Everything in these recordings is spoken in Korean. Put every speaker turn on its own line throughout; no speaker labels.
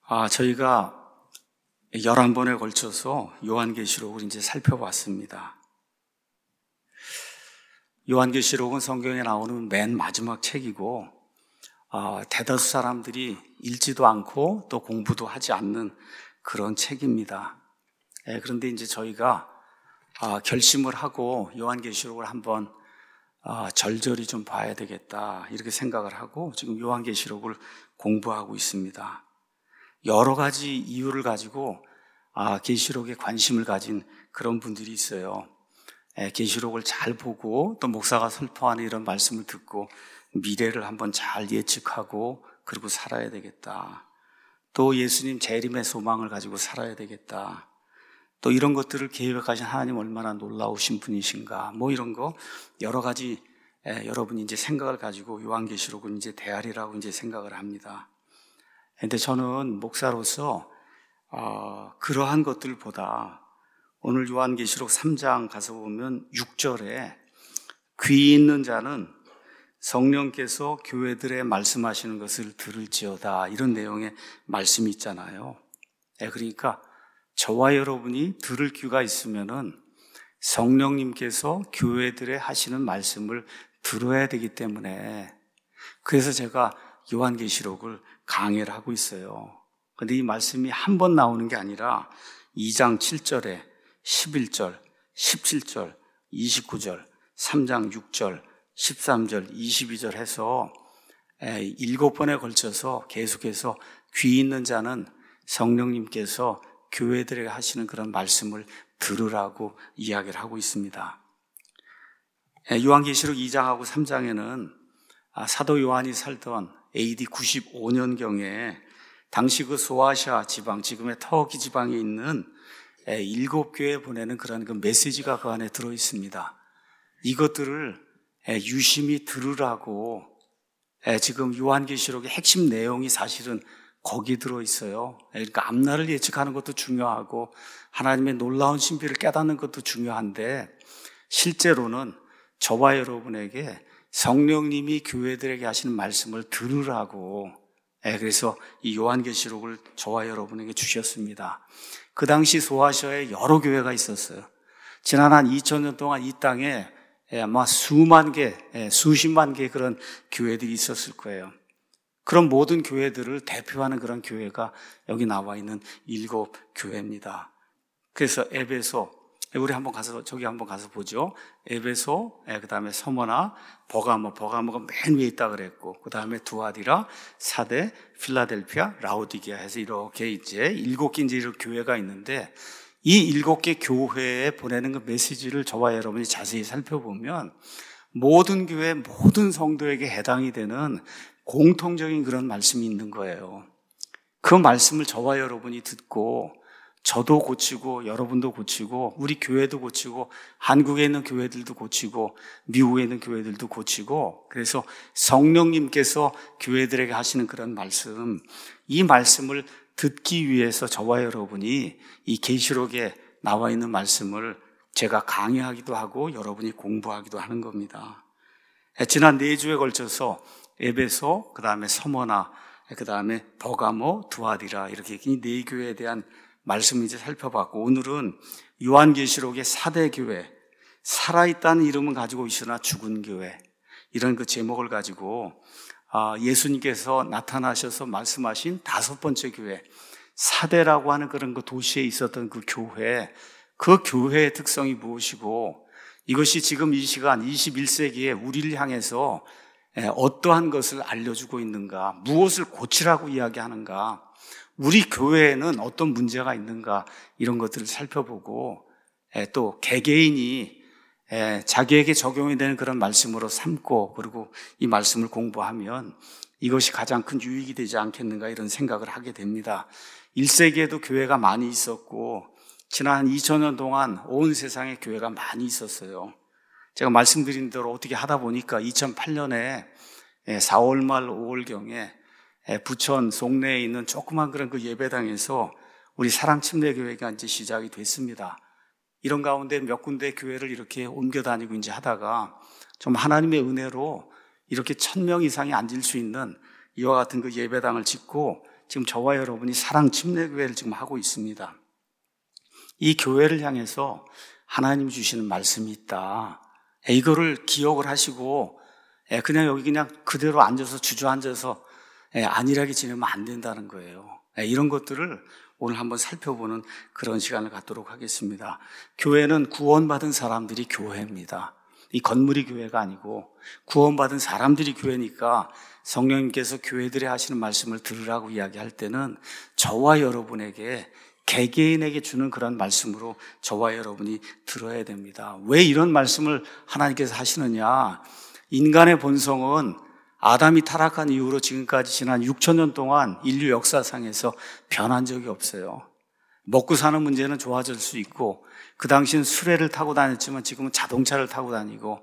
저희가 11번에 걸쳐서 요한계시록을 이제 살펴봤습니다. 요한계시록은 성경에 나오는 맨 마지막 책이고, 대다수 사람들이 읽지도 않고 또 공부도 하지 않는 그런 책입니다. 그런데 이제 저희가 결심을 하고 요한계시록을 한번 절절히 좀 봐야 되겠다 이렇게 생각을 하고 지금 요한계시록을 공부하고 있습니다. 여러 가지 이유를 가지고 계시록에 관심을 가진 그런 분들이 있어요. 계시록을 잘 보고 또 목사가 설포하는 이런 말씀을 듣고 미래를 한번 잘 예측하고 그리고 살아야 되겠다. 또 예수님 재림의 소망을 가지고 살아야 되겠다. 또 이런 것들을 계획하신 하나님 얼마나 놀라우신 분이신가. 이런 거 여러 가지 여러분이 이제 생각을 가지고 요한계시록은 이제 대하리라고 이제 생각을 합니다. 근데 저는 목사로서 그러한 것들보다 오늘 요한계시록 3장 가서 보면 6절에 귀 있는 자는 성령께서 교회들에 말씀하시는 것을 들을지어다 이런 내용의 말씀이 있잖아요. 그러니까 저와 여러분이 들을 귀가 있으면은 성령님께서 교회들에 하시는 말씀을 들어야 되기 때문에 그래서 제가 요한계시록을 강해를 하고 있어요. 근데 이 말씀이 한 번 나오는 게 아니라 2장 7절에 11절, 17절, 29절, 3장 6절, 13절, 22절 해서 7번에 걸쳐서 계속해서 귀 있는 자는 성령님께서 교회들에게 하시는 그런 말씀을 들으라고 이야기를 하고 있습니다. 요한계시록 2장하고 3장에는 사도 요한이 살던 AD 95년경에 당시 그 소아시아 지방, 지금의 터키 지방에 있는 7교회에 보내는 그런 그 메시지가 그 안에 들어 있습니다. 이것들을 유심히 들으라고 지금 요한계시록의 핵심 내용이 사실은 거기 들어 있어요. 그러니까 앞날을 예측하는 것도 중요하고 하나님의 놀라운 신비를 깨닫는 것도 중요한데 실제로는 저와 여러분에게 성령님이 교회들에게 하시는 말씀을 들으라고 그래서 이 요한계시록을 저와 여러분에게 주셨습니다. 그 당시 소아시아에 여러 교회가 있었어요. 지난 한 2000년 동안 이 땅에 아마 수만 개, 수십만 개의 그런 교회들이 있었을 거예요. 그런 모든 교회들을 대표하는 그런 교회가 여기 나와 있는 7교회입니다. 그래서 에베소, 우리 한번 가서 저기 한번 가서 보죠. 에베소, 그다음에 서머나, 버가모가 맨 위에 있다 그랬고, 그다음에 두아디라, 사데, 필라델피아, 라오디게아 해서 이렇게 이제 7개 이제 이런 교회가 있는데 이 7개 교회에 보내는 그 메시지를 저와 여러분이 자세히 살펴보면 모든 교회, 모든 성도에게 해당이 되는 공통적인 그런 말씀이 있는 거예요. 그 말씀을 저와 여러분이 듣고 저도 고치고 여러분도 고치고 우리 교회도 고치고 한국에 있는 교회들도 고치고 미국에 있는 교회들도 고치고 그래서 성령님께서 교회들에게 하시는 그런 말씀, 이 말씀을 듣기 위해서 저와 여러분이 이 계시록에 나와 있는 말씀을 제가 강의하기도 하고 여러분이 공부하기도 하는 겁니다. 지난 4주에 걸쳐서 에베소, 그 다음에 서머나, 그 다음에 버가모, 두아디라 이렇게 이 4교회에 대한 말씀을 이제 살펴봤고 오늘은 요한계시록의 4대 교회, 살아있다는 이름은 가지고 있으나 죽은 교회 이런 그 제목을 가지고 예수님께서 나타나셔서 말씀하신 5번째 교회, 사대라고 하는 그런 그 도시에 있었던 그 교회, 그 교회의 특성이 무엇이고 이것이 지금 이 시간 21세기에 우리를 향해서 어떠한 것을 알려주고 있는가, 무엇을 고치라고 이야기하는가, 우리 교회에는 어떤 문제가 있는가 이런 것들을 살펴보고 또 개개인이 자기에게 적용이 되는 그런 말씀으로 삼고 그리고 이 말씀을 공부하면 이것이 가장 큰 유익이 되지 않겠는가 이런 생각을 하게 됩니다. 1세기에도 교회가 많이 있었고 지난 2000년 동안 온 세상에 교회가 많이 있었어요. 제가 말씀드린 대로 어떻게 하다 보니까 2008년에 4월 말 5월경에 부천 송내에 있는 조그만 그런 그 예배당에서 우리 사랑침례교회가 이제 시작이 됐습니다. 이런 가운데 몇 군데 교회를 이렇게 옮겨 다니고 이제 하다가 좀 하나님의 은혜로 이렇게 1000명 이상이 앉을 수 있는 이와 같은 그 예배당을 짓고 지금 저와 여러분이 사랑 침례교회를 지금 하고 있습니다. 이 교회를 향해서 하나님이 주시는 말씀이 있다. 이거를 기억을 하시고 그냥 여기 그냥 그대로 앉아서 주저앉아서 안일하게 지내면 안 된다는 거예요. 이런 것들을 오늘 한번 살펴보는 그런 시간을 갖도록 하겠습니다. 교회는 구원받은 사람들이 교회입니다. 이 건물이 교회가 아니고 구원받은 사람들이 교회니까 성령님께서 교회들에 하시는 말씀을 들으라고 이야기할 때는 저와 여러분에게 개개인에게 주는 그런 말씀으로 저와 여러분이 들어야 됩니다. 왜 이런 말씀을 하나님께서 하시느냐? 인간의 본성은 아담이 타락한 이후로 지금까지 지난 6,000년 동안 인류 역사상에서 변한 적이 없어요. 먹고 사는 문제는 좋아질 수 있고 그 당시엔 수레를 타고 다녔지만 지금은 자동차를 타고 다니고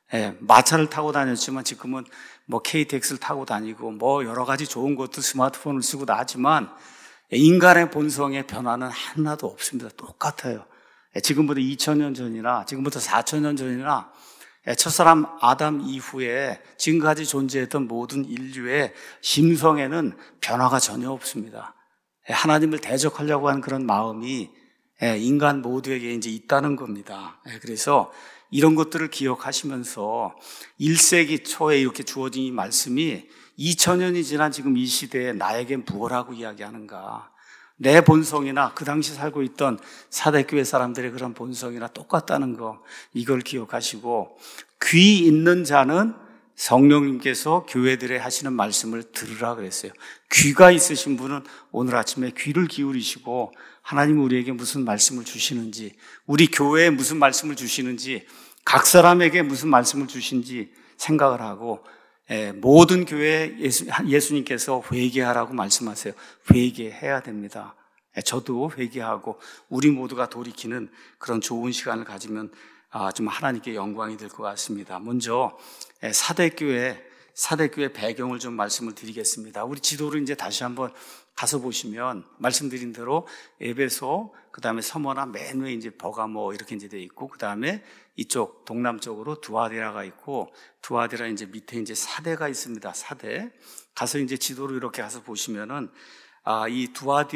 마차를 타고 다녔지만 지금은 뭐 KTX를 타고 다니고 뭐 여러 가지 좋은 것도 스마트폰을 쓰고 다 하지만 인간의 본성의 변화는 하나도 없습니다. 똑같아요. 지금부터 2,000년 전이나 지금부터 4,000년 전이나 첫사람 아담 이후에 지금까지 존재했던 모든 인류의 심성에는 변화가 전혀 없습니다. 하나님을 대적하려고 하는 그런 마음이 인간 모두에게 이제 있다는 겁니다. 그래서 이런 것들을 기억하시면서 1세기 초에 이렇게 주어진 이 말씀이 2000년이 지난 지금 이 시대에 나에게 무엇하고 이야기하는가? 내 본성이나 그 당시 살고 있던 사대교회 사람들의 그런 본성이나 똑같다는 거, 이걸 기억하시고 귀 있는 자는 성령님께서 교회들에 하시는 말씀을 들으라 그랬어요. 귀가 있으신 분은 오늘 아침에 귀를 기울이시고 하나님 우리에게 무슨 말씀을 주시는지, 우리 교회에 무슨 말씀을 주시는지, 각 사람에게 무슨 말씀을 주신지 생각을 하고 모든 교회에 예수님께서 회개하라고 말씀하세요. 회개해야 됩니다. 저도 회개하고 우리 모두가 돌이키는 그런 좋은 시간을 가지면 좀 하나님께 영광이 될 것 같습니다. 먼저 사대교회 배경을 좀 말씀을 드리겠습니다. 우리 지도를 이제 다시 한번 가서 보시면 말씀드린 대로 에베소, 그 다음에 서머나 맨 위에 이제 버가모 이렇게 이제 돼 있고, 그 다음에 이쪽 동남쪽으로 두아디라가 있고, 두아디라 이제 밑에 이제 사대가 있습니다. 사대. 가서 이제 지도로 이렇게 가서 보시면은 이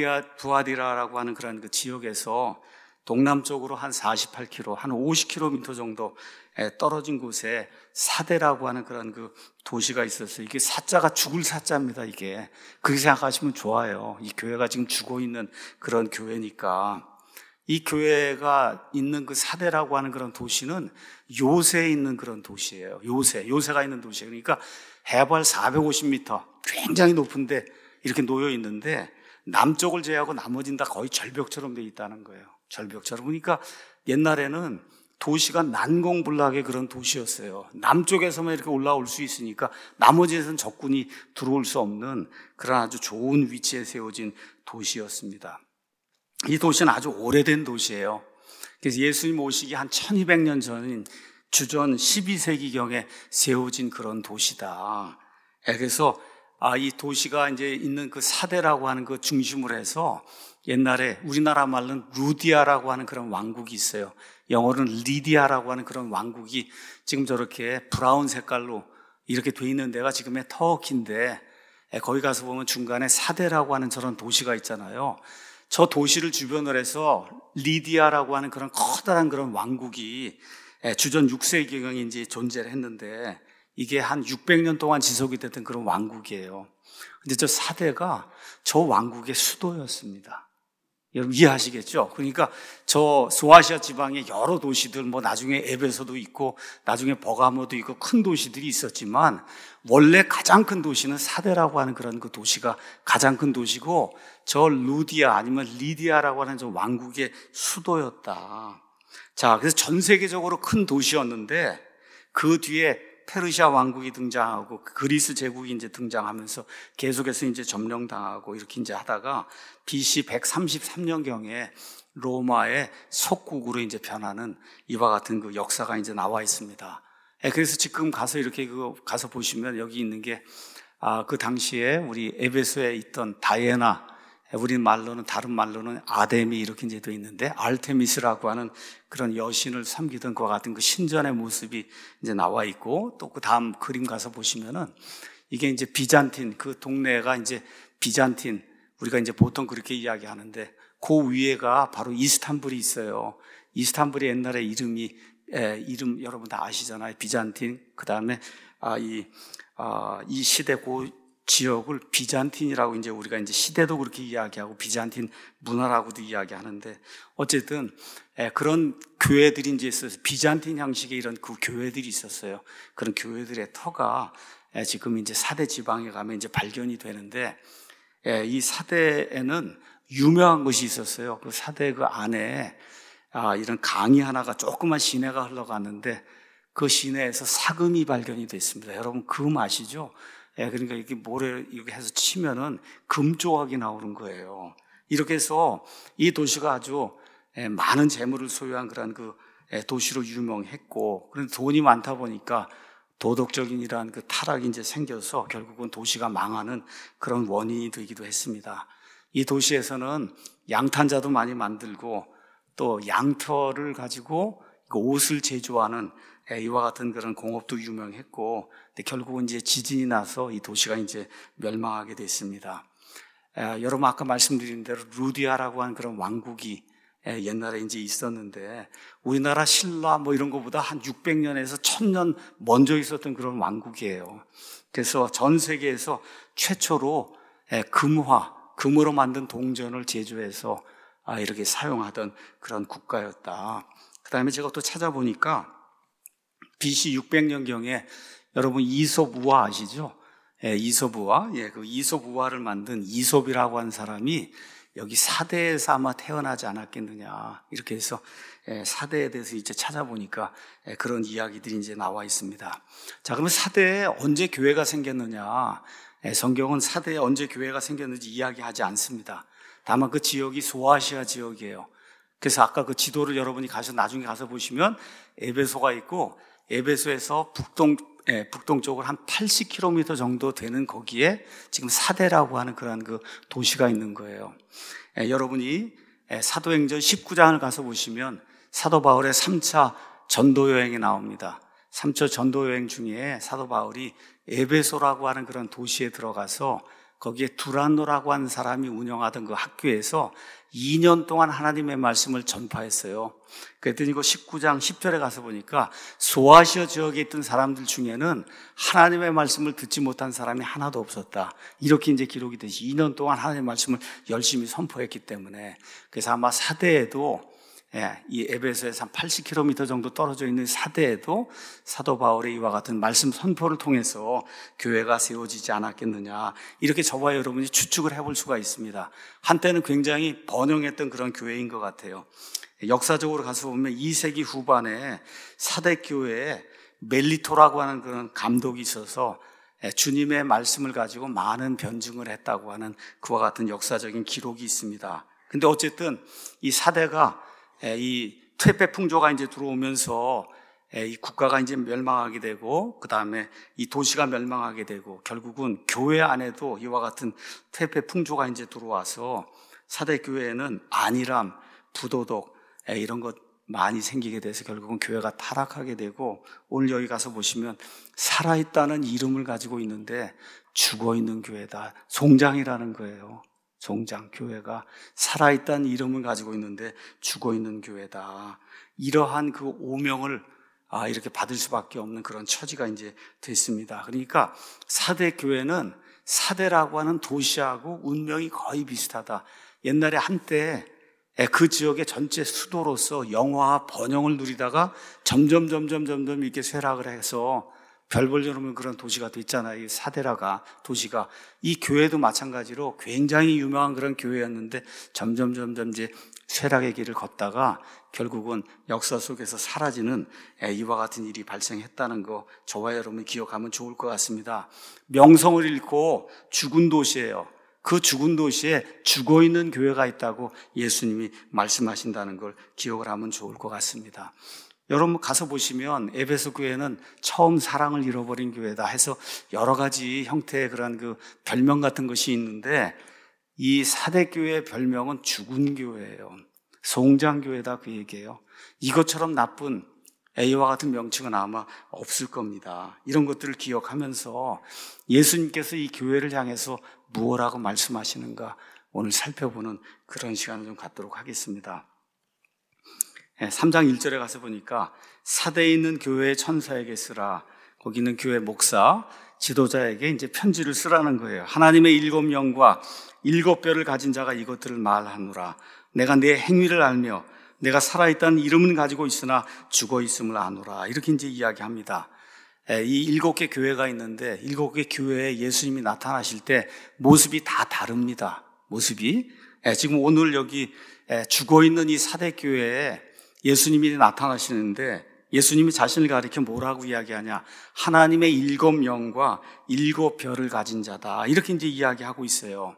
두아디라라고 하는 그런 그 지역에서 동남쪽으로 한 48km, 한 50km 정도 떨어진 곳에 사대라고 하는 그런 그 도시가 있었어요. 이게 사자가 죽을 사자입니다, 이게. 그렇게 생각하시면 좋아요. 이 교회가 지금 죽어 있는 그런 교회니까. 이 교회가 있는 그 사대라고 하는 그런 도시는 요새에 있는 그런 도시예요. 요새가 있는 도시예요. 그러니까 해발 450m, 굉장히 높은데 이렇게 놓여 있는데 남쪽을 제외하고 나머지는 다 거의 절벽처럼 돼 있다는 거예요. 절벽처럼. 그러니까 옛날에는 도시가 난공불락의 그런 도시였어요. 남쪽에서만 이렇게 올라올 수 있으니까 나머지에서는 적군이 들어올 수 없는 그런 아주 좋은 위치에 세워진 도시였습니다. 이 도시는 아주 오래된 도시예요. 그래서 예수님 오시기 한 1200년 전인 주전 12세기경에 세워진 그런 도시다. 그래서 이 도시가 이제 있는 그 사대라고 하는 그 중심으로 해서 옛날에 우리나라 말로는 루디아라고 하는 그런 왕국이 있어요. 영어로는 리디아라고 하는 그런 왕국이 지금 저렇게 브라운 색깔로 이렇게 돼 있는 데가 지금의 터키인데, 거기 가서 보면 중간에 사대라고 하는 저런 도시가 있잖아요. 저 도시를 주변으로 해서 리디아라고 하는 그런 커다란 그런 왕국이 주전 6세기경에 이제 존재를 했는데, 이게 한 600년 동안 지속이 됐던 그런 왕국이에요. 근데 저 사대가 저 왕국의 수도였습니다. 여러분 이해하시겠죠? 그러니까 저 소아시아 지방의 여러 도시들, 뭐 나중에 에베소도 있고 나중에 버가모도 있고 큰 도시들이 있었지만 원래 가장 큰 도시는 사대라고 하는 그런 그 도시가 가장 큰 도시고, 저 루디아 아니면 리디아라고 하는 저 왕국의 수도였다. 자, 그래서 전 세계적으로 큰 도시였는데 그 뒤에 페르시아 왕국이 등장하고 그리스 제국이 이제 등장하면서 계속해서 이제 점령당하고 이렇게 이제 하다가 BC 133년경에 로마의 속국으로 이제 변하는 이와 같은 그 역사가 이제 나와 있습니다. 그래서 지금 가서 이렇게 가서 보시면 여기 있는 게 그 당시에 우리 에베소에 있던 다이애나, 우리 말로는 다른 말로는 아데미 이렇게 이제 돼 있는데 알테미스라고 하는 그런 여신을 섬기던 그와 같은 그 신전의 모습이 이제 나와 있고, 또 그 다음 그림 가서 보시면은 이게 이제 비잔틴, 그 동네가 이제 비잔틴 우리가 이제 보통 그렇게 이야기하는데 그 위에가 바로 이스탄불이 있어요. 이스탄불이 옛날에 이름 여러분 다 아시잖아요. 비잔틴. 그 다음에 이 시대 그 지역을 비잔틴이라고 이제 우리가 이제 시대도 그렇게 이야기하고 비잔틴 문화라고도 이야기하는데 어쨌든 그런 교회들이 이제 있어서 비잔틴 형식의 이런 그 교회들이 있었어요. 그런 교회들의 터가 지금 이제 사대 지방에 가면 이제 발견이 되는데 이 사대에는 유명한 것이 있었어요. 그 사대 그 안에 이런 강이 하나가 조그만 시내가 흘러갔는데 그 시내에서 사금이 발견이 됐습니다. 여러분 금 아시죠? 그러니까 이렇게 모래 이렇게 해서 치면은 금 조각이 나오는 거예요. 이렇게 해서 이 도시가 아주 많은 재물을 소유한 그런 그 도시로 유명했고, 그런데 돈이 많다 보니까 도덕적인 이러한 그 타락이 이제 생겨서 결국은 도시가 망하는 그런 원인이 되기도 했습니다. 이 도시에서는 양탄자도 많이 만들고 또 양털을 가지고 옷을 제조하는 이와 같은 그런 공업도 유명했고, 근데 결국은 이제 지진이 나서 이 도시가 이제 멸망하게 됐습니다. 여러분 아까 말씀드린 대로 루디아라고 하는 그런 왕국이 옛날에 이제 있었는데 우리나라 신라 뭐 이런 것보다 한 600년에서 1000년 먼저 있었던 그런 왕국이에요. 그래서 전 세계에서 최초로 금으로 만든 동전을 제조해서 이렇게 사용하던 그런 국가였다. 그 다음에 제가 또 찾아보니까 BC 600년경에 여러분 이솝우화 아시죠? 이솝우화. 그 이솝우화를 만든 이솝이라고 하는 사람이 여기 사대에서 아마 태어나지 않았겠느냐. 이렇게 해서 사대에 대해서 이제 찾아보니까 그런 이야기들이 이제 나와 있습니다. 자, 그러면 사대에 언제 교회가 생겼느냐? 성경은 사대에 언제 교회가 생겼는지 이야기하지 않습니다. 다만 그 지역이 소아시아 지역이에요. 그래서 아까 그 지도를 여러분이 나중에 가서 보시면 에베소가 있고 에베소에서 북동쪽으로 한 80km 정도 되는 거기에 지금 사대라고 하는 그런 그 도시가 있는 거예요. 여러분이 사도행전 19장을 가서 보시면 사도 바울의 3차 전도 여행이 나옵니다. 3차 전도 여행 중에 사도 바울이 에베소라고 하는 그런 도시에 들어가서 거기에 두란노라고 하는 사람이 운영하던 그 학교에서 2년 동안 하나님의 말씀을 전파했어요. 그랬더니 그 19장 10절에 가서 보니까 소아시아 지역에 있던 사람들 중에는 하나님의 말씀을 듣지 못한 사람이 하나도 없었다. 이렇게 이제 기록이 되지. 2년 동안 하나님의 말씀을 열심히 선포했기 때문에. 그래서 아마 사대에도 이 에베소에서 한 80km 정도 떨어져 있는 사대에도 사도 바울의 이와 같은 말씀 선포를 통해서 교회가 세워지지 않았겠느냐, 이렇게 저와 여러분이 추측을 해볼 수가 있습니다. 한때는 굉장히 번영했던 그런 교회인 것 같아요. 역사적으로 가서 보면 2세기 후반에 사대교회에 멜리토라고 하는 그런 감독이 있어서 주님의 말씀을 가지고 많은 변증을 했다고 하는 그와 같은 역사적인 기록이 있습니다. 근데 어쨌든 이 사대가 이 퇴폐 풍조가 이제 들어오면서 이 국가가 이제 멸망하게 되고, 그 다음에 이 도시가 멸망하게 되고, 결국은 교회 안에도 이와 같은 퇴폐 풍조가 이제 들어와서 사대 교회에는 안일함, 부도덕 이런 것 많이 생기게 돼서 결국은 교회가 타락하게 되고, 오늘 여기 가서 보시면 살아있다는 이름을 가지고 있는데 죽어있는 교회다. 송장이라는 거예요. 종장, 교회가 살아있다는 이름을 가지고 있는데 죽어있는 교회다. 이러한 그 오명을 이렇게 받을 수밖에 없는 그런 처지가 이제 됐습니다. 그러니까 사대 교회는 사대라고 하는 도시하고 운명이 거의 비슷하다. 옛날에 한때 그 지역의 전체 수도로서 영화와 번영을 누리다가 점점 이렇게 쇠락을 해서 별 볼 일 없는 그런 도시가 됐잖아요. 이 사데라가 도시가. 이 교회도 마찬가지로 굉장히 유명한 그런 교회였는데 점점 이제 쇠락의 길을 걷다가 결국은 역사 속에서 사라지는 이와 같은 일이 발생했다는 거 저와 여러분이 기억하면 좋을 것 같습니다. 명성을 잃고 죽은 도시예요. 그 죽은 도시에 죽어있는 교회가 있다고 예수님이 말씀하신다는 걸 기억을 하면 좋을 것 같습니다. 여러분 가서 보시면 에베소 교회는 처음 사랑을 잃어버린 교회다 해서 여러 가지 형태의 그런 그 별명 같은 것이 있는데, 이 사대교회의 별명은 죽은 교회예요. 송장교회다, 그 얘기예요. 이것처럼 나쁜 A와 같은 명칭은 아마 없을 겁니다. 이런 것들을 기억하면서 예수님께서 이 교회를 향해서 무엇라고 말씀하시는가 오늘 살펴보는 그런 시간을 좀 갖도록 하겠습니다. 3장 1절에 가서 보니까 사대에 있는 교회의 천사에게 쓰라. 거기 있는 교회 목사, 지도자에게 이제 편지를 쓰라는 거예요. 하나님의 7영과 7뼈를 가진 자가 이것들을 말하노라. 내가 내 행위를 알며 내가 살아있다는 이름은 가지고 있으나 죽어 있음을 아노라. 이렇게 이제 이야기합니다. 이 7개 교회가 있는데 7개 교회에 예수님이 나타나실 때 모습이 다 다릅니다. 모습이. 지금 오늘 여기 죽어 있는 이 사대 교회에 예수님이 나타나시는데 예수님이 자신을 가리켜 뭐라고 이야기하냐? 하나님의 7영과 7뼈를 가진 자다. 이렇게 이제 이야기하고 있어요.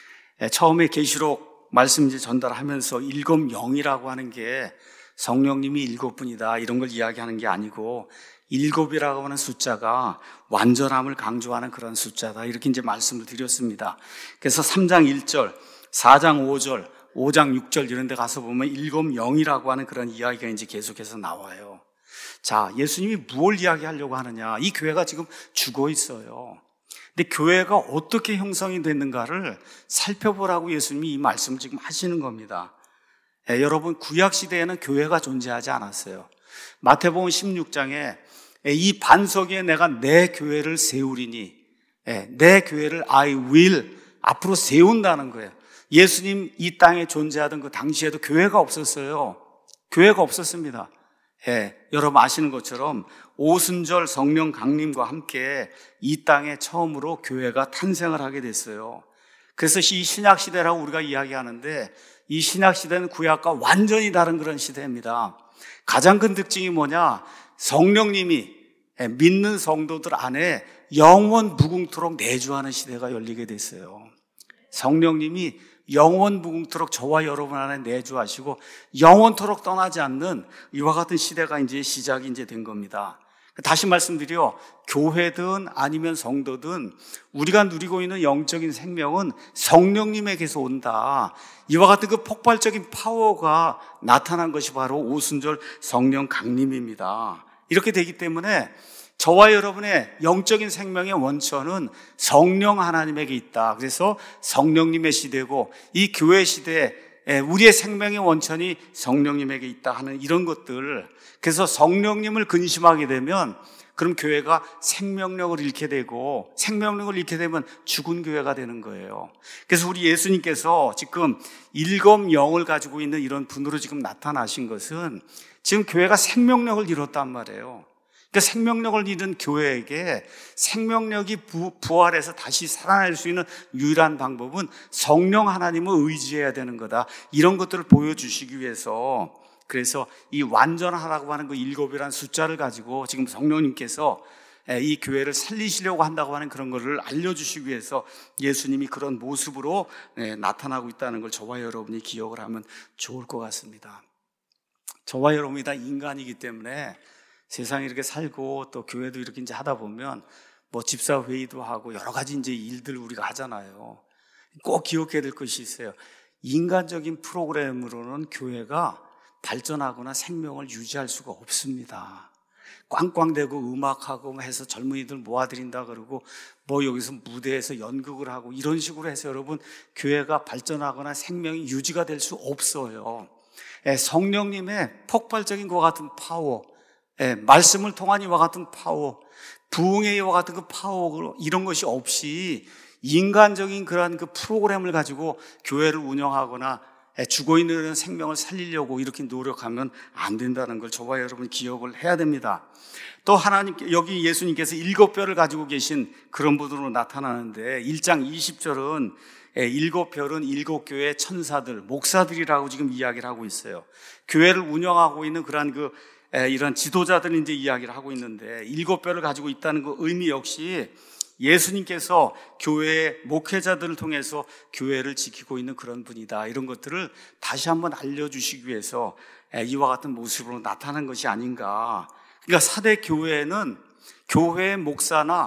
처음에 계시록 말씀 이제 전달하면서 7영이라고 하는 게 성령님이 7분이다. 이런 걸 이야기하는 게 아니고 7이라고 하는 숫자가 완전함을 강조하는 그런 숫자다. 이렇게 이제 말씀을 드렸습니다. 그래서 3장 1절, 4장 5절, 5장 6절 이런 데 가서 보면 7영이라고 하는 그런 이야기가 이제 계속해서 나와요. 자, 예수님이 무엇을 이야기하려고 하느냐? 이 교회가 지금 죽어 있어요. 근데 교회가 어떻게 형성이 됐는가를 살펴보라고 예수님이 이 말씀을 지금 하시는 겁니다. 여러분, 구약 시대에는 교회가 존재하지 않았어요. 마태복음 16장에 이 반석 위에 내가 내 교회를 세우리니, 내 교회를 I will 앞으로 세운다는 거예요. 예수님 이 땅에 존재하던 그 당시에도 교회가 없었어요. 교회가 없었습니다. 여러분 아시는 것처럼 오순절 성령 강림과 함께 이 땅에 처음으로 교회가 탄생을 하게 됐어요. 그래서 이 신약시대라고 우리가 이야기하는데 이 신약시대는 구약과 완전히 다른 그런 시대입니다. 가장 큰 특징이 뭐냐? 성령님이 믿는 성도들 안에 영원 무궁토록 내주하는 시대가 열리게 됐어요. 성령님이 영원 무궁토록 저와 여러분 안에 내주하시고 영원토록 떠나지 않는 이와 같은 시대가 이제 시작이 이제 된 겁니다. 다시 말씀드려, 교회든 아니면 성도든 우리가 누리고 있는 영적인 생명은 성령님에게서 온다. 이와 같은 그 폭발적인 파워가 나타난 것이 바로 오순절 성령 강림입니다. 이렇게 되기 때문에 저와 여러분의 영적인 생명의 원천은 성령 하나님에게 있다. 그래서 성령님의 시대고 이 교회 시대에 우리의 생명의 원천이 성령님에게 있다 하는 이런 것들. 그래서 성령님을 근심하게 되면 그럼 교회가 생명력을 잃게 되고 생명력을 잃게 되면 죽은 교회가 되는 거예요. 그래서 우리 예수님께서 지금 7영을 가지고 있는 이런 분으로 지금 나타나신 것은 지금 교회가 생명력을 잃었단 말이에요. 그러니까 생명력을 잃은 교회에게 생명력이 부활해서 다시 살아날 수 있는 유일한 방법은 성령 하나님을 의지해야 되는 거다. 이런 것들을 보여주시기 위해서 그래서 이 완전하라고 하는 그 7이라는 숫자를 가지고 지금 성령님께서 이 교회를 살리시려고 한다고 하는 그런 것을 알려주시기 위해서 예수님이 그런 모습으로 나타나고 있다는 걸 저와 여러분이 기억을 하면 좋을 것 같습니다. 저와 여러분이 다 인간이기 때문에 세상에 이렇게 살고 또 교회도 이렇게 이제 하다 보면 뭐 집사 회의도 하고 여러 가지 이제 일들 우리가 하잖아요. 꼭 기억해야 될 것이 있어요. 인간적인 프로그램으로는 교회가 발전하거나 생명을 유지할 수가 없습니다. 꽝꽝대고 음악하고 해서 젊은이들 모아드린다 그러고 뭐 여기서 무대에서 연극을 하고 이런 식으로 해서 여러분 교회가 발전하거나 생명이 유지가 될 수 없어요. 성령님의 폭발적인 것과 같은 파워, 말씀을 통한 이와 같은 파워, 부흥의 이와 같은 그 파워, 이런 것이 없이 인간적인 그러한 그 프로그램을 가지고 교회를 운영하거나 죽어 있는 생명을 살리려고 이렇게 노력하면 안 된다는 걸 저와 여러분 기억을 해야 됩니다. 또 하나님, 여기 예수님께서 7뼈를 가지고 계신 그런 분으로 나타나는데 1장 20절은 7별은 7교회 천사들, 목사들이라고 지금 이야기를 하고 있어요. 교회를 운영하고 있는 그러한 이런 지도자들이 이제 이야기를 하고 있는데 7뼈를 가지고 있다는 그 의미 역시 예수님께서 교회의 목회자들을 통해서 교회를 지키고 있는 그런 분이다. 이런 것들을 다시 한번 알려주시기 위해서 이와 같은 모습으로 나타난 것이 아닌가. 그러니까 사대 교회는 교회의 목사나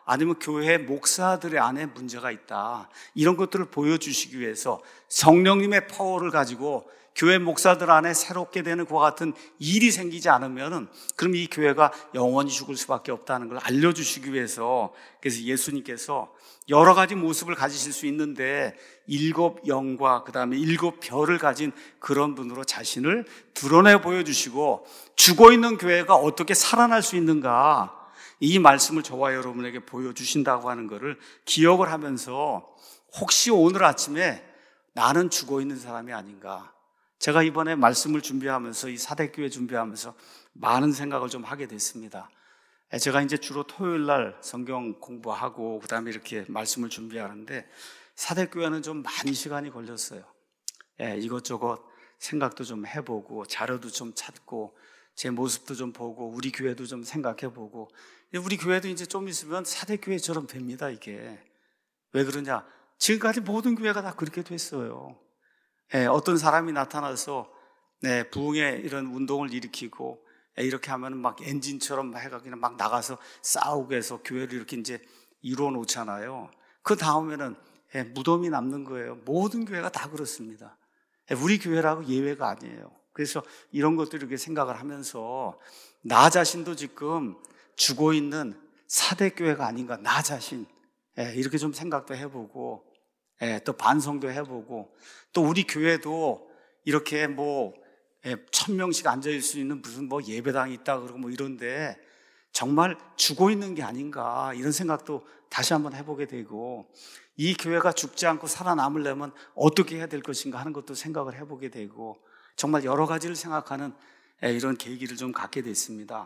아니면 교회 목사들의 안에 문제가 있다, 이런 것들을 보여주시기 위해서 성령님의 파워를 가지고 교회 목사들 안에 새롭게 되는 그와 같은 일이 생기지 않으면 그럼 이 교회가 영원히 죽을 수밖에 없다는 걸 알려주시기 위해서, 그래서 예수님께서 여러 가지 모습을 가지실 수 있는데 7영과 그 다음에 7별을 가진 그런 분으로 자신을 드러내 보여주시고, 죽어있는 교회가 어떻게 살아날 수 있는가, 이 말씀을 저와 여러분에게 보여주신다고 하는 것을 기억을 하면서, 혹시 오늘 아침에 나는 죽어있는 사람이 아닌가, 제가 이번에 말씀을 준비하면서 이 사대교회 준비하면서 많은 생각을 좀 하게 됐습니다. 제가 이제 주로 토요일 날 성경 공부하고 그 다음에 이렇게 말씀을 준비하는데, 사대교회는 좀 많이 시간이 걸렸어요. 이것저것 생각도 좀 해보고 자료도 좀 찾고 제 모습도 좀 보고 우리 교회도 좀 생각해보고, 우리 교회도 이제 좀 있으면 사대교회처럼 됩니다. 이게 왜 그러냐, 지금까지 모든 교회가 다 그렇게 됐어요. 어떤 사람이 나타나서 부흥의 이런 운동을 일으키고 이렇게 하면 막 엔진처럼 해가 그냥 막 나가서 싸우고 해서 교회를 이렇게 이제 이루어 놓잖아요. 그 다음에는 무덤이 남는 거예요. 모든 교회가 다 그렇습니다. 우리 교회라고 예외가 아니에요. 그래서 이런 것들을 이렇게 생각을 하면서 나 자신도 지금 죽어 있는 사대교회가 아닌가, 나 자신 이렇게 좀 생각도 해보고, 또 반성도 해보고, 또 우리 교회도 이렇게 1000명씩 앉아있을 수 있는 무슨 예배당이 있다 그러고 이런데 정말 죽어 있는 게 아닌가, 이런 생각도 다시 한번 해보게 되고, 이 교회가 죽지 않고 살아남으려면 어떻게 해야 될 것인가 하는 것도 생각을 해보게 되고, 정말 여러 가지를 생각하는 이런 계기를 좀 갖게 됐습니다.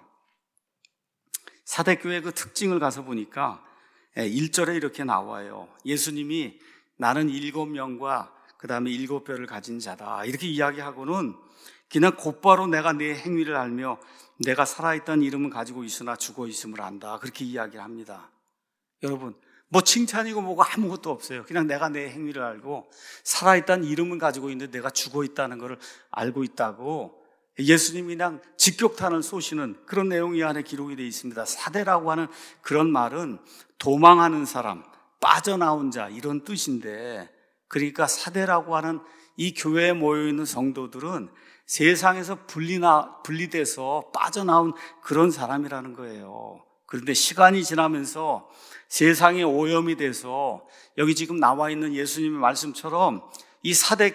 사대교회 그 특징을 가서 보니까 1절에 이렇게 나와요. 예수님이 나는 7명과 그 다음에 7별을 가진 자다, 이렇게 이야기하고는 그냥 곧바로 내가 내 행위를 알며 내가 살아있다는 이름은 가지고 있으나 죽어 있음을 안다, 그렇게 이야기를 합니다. 여러분, 칭찬이고 뭐고 아무것도 없어요. 그냥 내가 내 행위를 알고 살아있다는 이름은 가지고 있는데 내가 죽어 있다는 것을 알고 있다고 예수님이 그냥 직격탄을 쏘시는 그런 내용이 안에 기록이 되어 있습니다. 사대라고 하는 그런 말은 도망하는 사람, 빠져나온 자, 이런 뜻인데, 그러니까 사대라고 하는 이 교회에 모여있는 성도들은 세상에서 분리돼서 빠져나온 그런 사람이라는 거예요. 그런데 시간이 지나면서 세상에 오염이 돼서 여기 지금 나와 있는 예수님의 말씀처럼 이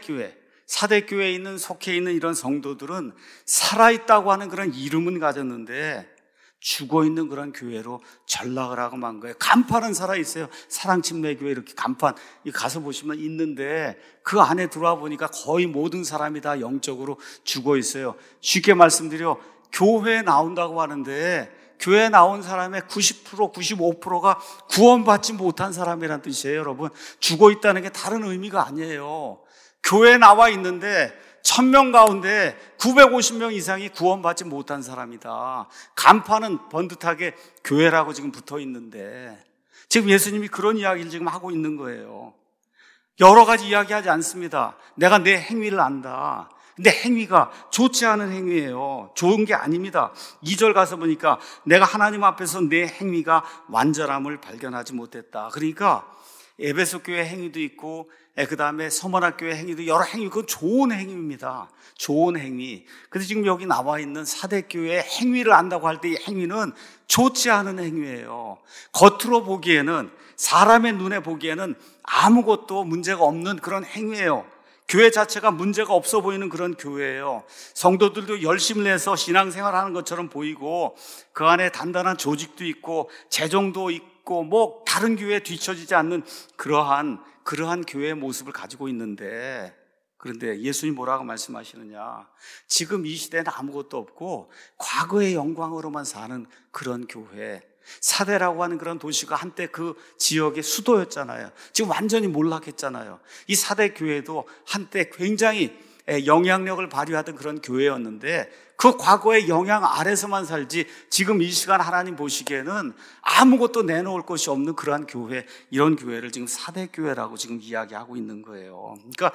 사대교회에 있는, 속해 있는 이런 성도들은 살아있다고 하는 그런 이름은 가졌는데 죽어있는 그런 교회로 전락을 하고 만 거예요. 간판은 살아있어요. 사랑침례교회 이렇게 간판 가서 보시면 있는데 그 안에 들어와 보니까 거의 모든 사람이 다 영적으로 죽어있어요. 쉽게 말씀드려 교회에 나온다고 하는데 교회에 나온 사람의 90%, 95%가 구원받지 못한 사람이라는 뜻이에요. 여러분, 죽어있다는 게 다른 의미가 아니에요. 교회에 나와 있는데 1000명 가운데 950명 이상이 구원받지 못한 사람이다. 간판은 번듯하게 교회라고 지금 붙어 있는데, 지금 예수님이 그런 이야기를 지금 하고 있는 거예요. 여러 가지 이야기하지 않습니다. 내가 내 행위를 안다. 근데 행위가 좋지 않은 행위예요. 좋은 게 아닙니다. 2절 가서 보니까 내가 하나님 앞에서 내 행위가 완전함을 발견하지 못했다. 그러니까 에베소 교회 행위도 있고 그 다음에 서머나교회 행위도 여러 행위, 그건 좋은 행위입니다. 좋은 행위. 근데 지금 여기 나와 있는 사대교회의 행위를 안다고 할 때 이 행위는 좋지 않은 행위예요. 겉으로 보기에는, 사람의 눈에 보기에는 아무것도 문제가 없는 그런 행위예요. 교회 자체가 문제가 없어 보이는 그런 교회예요. 성도들도 열심을 내서 신앙생활하는 것처럼 보이고 그 안에 단단한 조직도 있고 재정도 있고 다른 교회에 뒤처지지 않는 그러한 교회의 모습을 가지고 있는데, 그런데 예수님이 뭐라고 말씀하시느냐, 지금 이 시대는 아무것도 없고 과거의 영광으로만 사는 그런 교회, 사대라고 하는 그런 도시가 한때 그 지역의 수도였잖아요. 지금 완전히 몰락했잖아요. 이 사대 교회도 한때 굉장히 영향력을 발휘하던 그런 교회였는데 그 과거의 영향 아래서만 살지 지금 이 시간 하나님 보시기에는 아무것도 내놓을 것이 없는 그러한 교회, 이런 교회를 지금 사대교회라고 지금 이야기하고 있는 거예요. 그러니까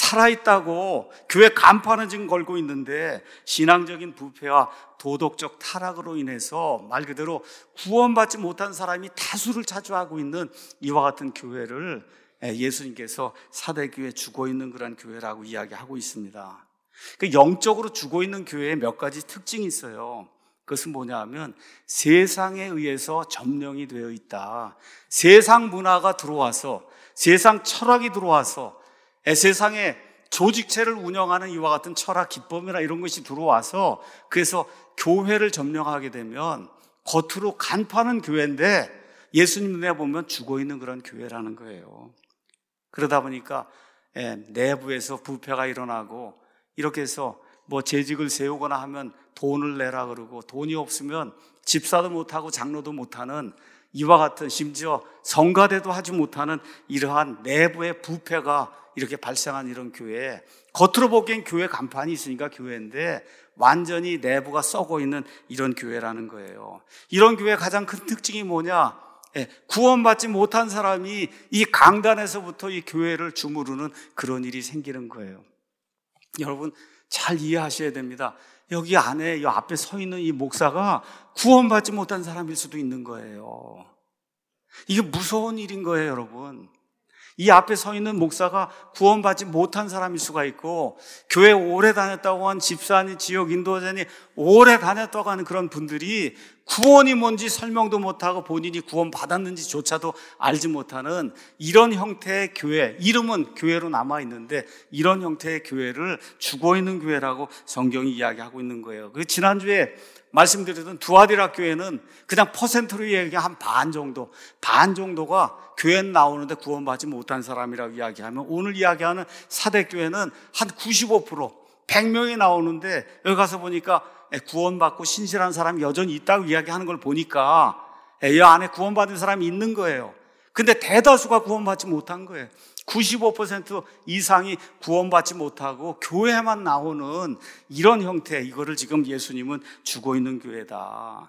살아있다고 교회 간판은 지금 걸고 있는데 신앙적인 부패와 도덕적 타락으로 인해서 말 그대로 구원받지 못한 사람이 다수를 차지하고 있는 이와 같은 교회를 예수님께서 사대교회, 죽어 있는 그런 교회라고 이야기하고 있습니다. 그 영적으로 죽어 있는 교회에 몇 가지 특징이 있어요. 그것은 뭐냐 하면 세상에 의해서 점령이 되어 있다. 세상 문화가 들어와서, 세상 철학이 들어와서, 세상에 조직체를 운영하는 이와 같은 철학, 기법이나 이런 것이 들어와서 그래서 교회를 점령하게 되면 겉으로 간파는 교회인데 예수님 눈에 보면 죽어 있는 그런 교회라는 거예요. 그러다 보니까 내부에서 부패가 일어나고 이렇게 해서 뭐 재직을 세우거나 하면 돈을 내라 그러고 돈이 없으면 집사도 못하고 장로도 못하는 이와 같은, 심지어 성가대도 하지 못하는 이러한 내부의 부패가 이렇게 발생한 이런 교회, 겉으로 보기엔 교회 간판이 있으니까 교회인데 완전히 내부가 썩어 있는 이런 교회라는 거예요. 이런 교회의 가장 큰 특징이 뭐냐? 구원받지 못한 사람이 이 강단에서부터 이 교회를 주무르는 그런 일이 생기는 거예요. 여러분 잘 이해하셔야 됩니다. 여기 안에 이 앞에 서 있는 이 목사가 구원받지 못한 사람일 수도 있는 거예요. 이게 무서운 일인 거예요, 여러분. 이 앞에 서 있는 목사가 구원받지 못한 사람일 수가 있고, 교회 오래 다녔다고 한 집사니 지역 인도자니 오래 다녔다고 하는 그런 분들이 구원이 뭔지 설명도 못하고 본인이 구원받았는지조차도 알지 못하는 이런 형태의 교회, 이름은 교회로 남아있는데 이런 형태의 교회를 죽어있는 교회라고 성경이 이야기하고 있는 거예요. 지난주에 말씀드렸던 두아디라 교회는 그냥 퍼센트로 얘기하면 반 정도가 교회 나오는데 구원받지 못한 사람이라고 이야기하면, 오늘 이야기하는 사대교회는 한 95%, 100명이 나오는데 여기 가서 보니까 구원받고 신실한 사람이 여전히 있다고 이야기하는 걸 보니까 이 안에 구원받은 사람이 있는 거예요. 근데 대다수가 구원받지 못한 거예요. 95% 이상이 구원받지 못하고 교회만 나오는 이런 형태, 이거를 지금 예수님은 주고 있는 교회다.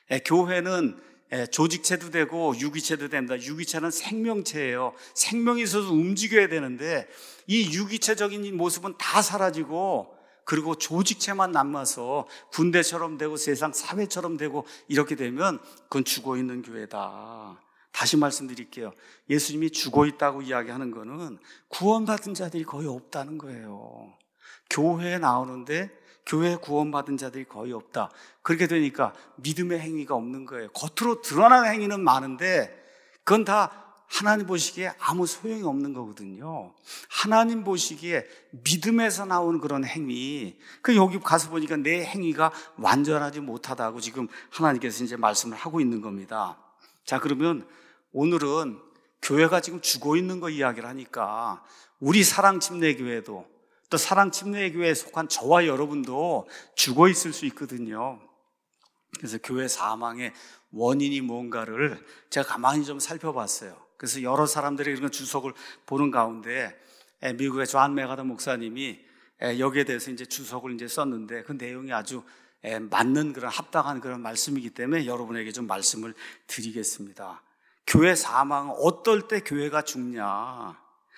교회는 조직체도 되고 유기체도 됩니다. 유기체는 생명체예요. 생명이 있어서 움직여야 되는데 이 유기체적인 모습은 다 사라지고 그리고 조직체만 남아서 군대처럼 되고 세상 사회처럼 되고 이렇게 되면 그건 죽어 있는 교회다. 다시 말씀드릴게요. 예수님이 죽어 있다고 이야기하는 거는 구원받은 자들이 거의 없다는 거예요. 교회에 나오는데 교회에 구원받은 자들이 거의 없다. 그렇게 되니까 믿음의 행위가 없는 거예요. 겉으로 드러나는 행위는 많은데 그건 다 하나님 보시기에 아무 소용이 없는 거거든요. 하나님 보시기에 믿음에서 나오는 그런 행위, 여기 가서 보니까 내 행위가 완전하지 못하다고 지금 하나님께서 이제 말씀을 하고 있는 겁니다. 자, 그러면 오늘은 교회가 지금 죽어 있는 거 이야기를 하니까 우리 사랑침례교회도 또 사랑침례교회에 속한 저와 여러분도 죽어 있을 수 있거든요. 그래서 교회 사망의 원인이 뭔가를 제가 가만히 좀 살펴봤어요. 그래서 여러 사람들이 이런 주석을 보는 가운데 미국의 존 메가더 목사님이 여기에 대해서 이제 주석을 이제 썼는데 그 내용이 아주 맞는 그런 합당한 그런 말씀이기 때문에 여러분에게 좀 말씀을 드리겠습니다. 교회 사망은 어떨 때 교회가 죽냐?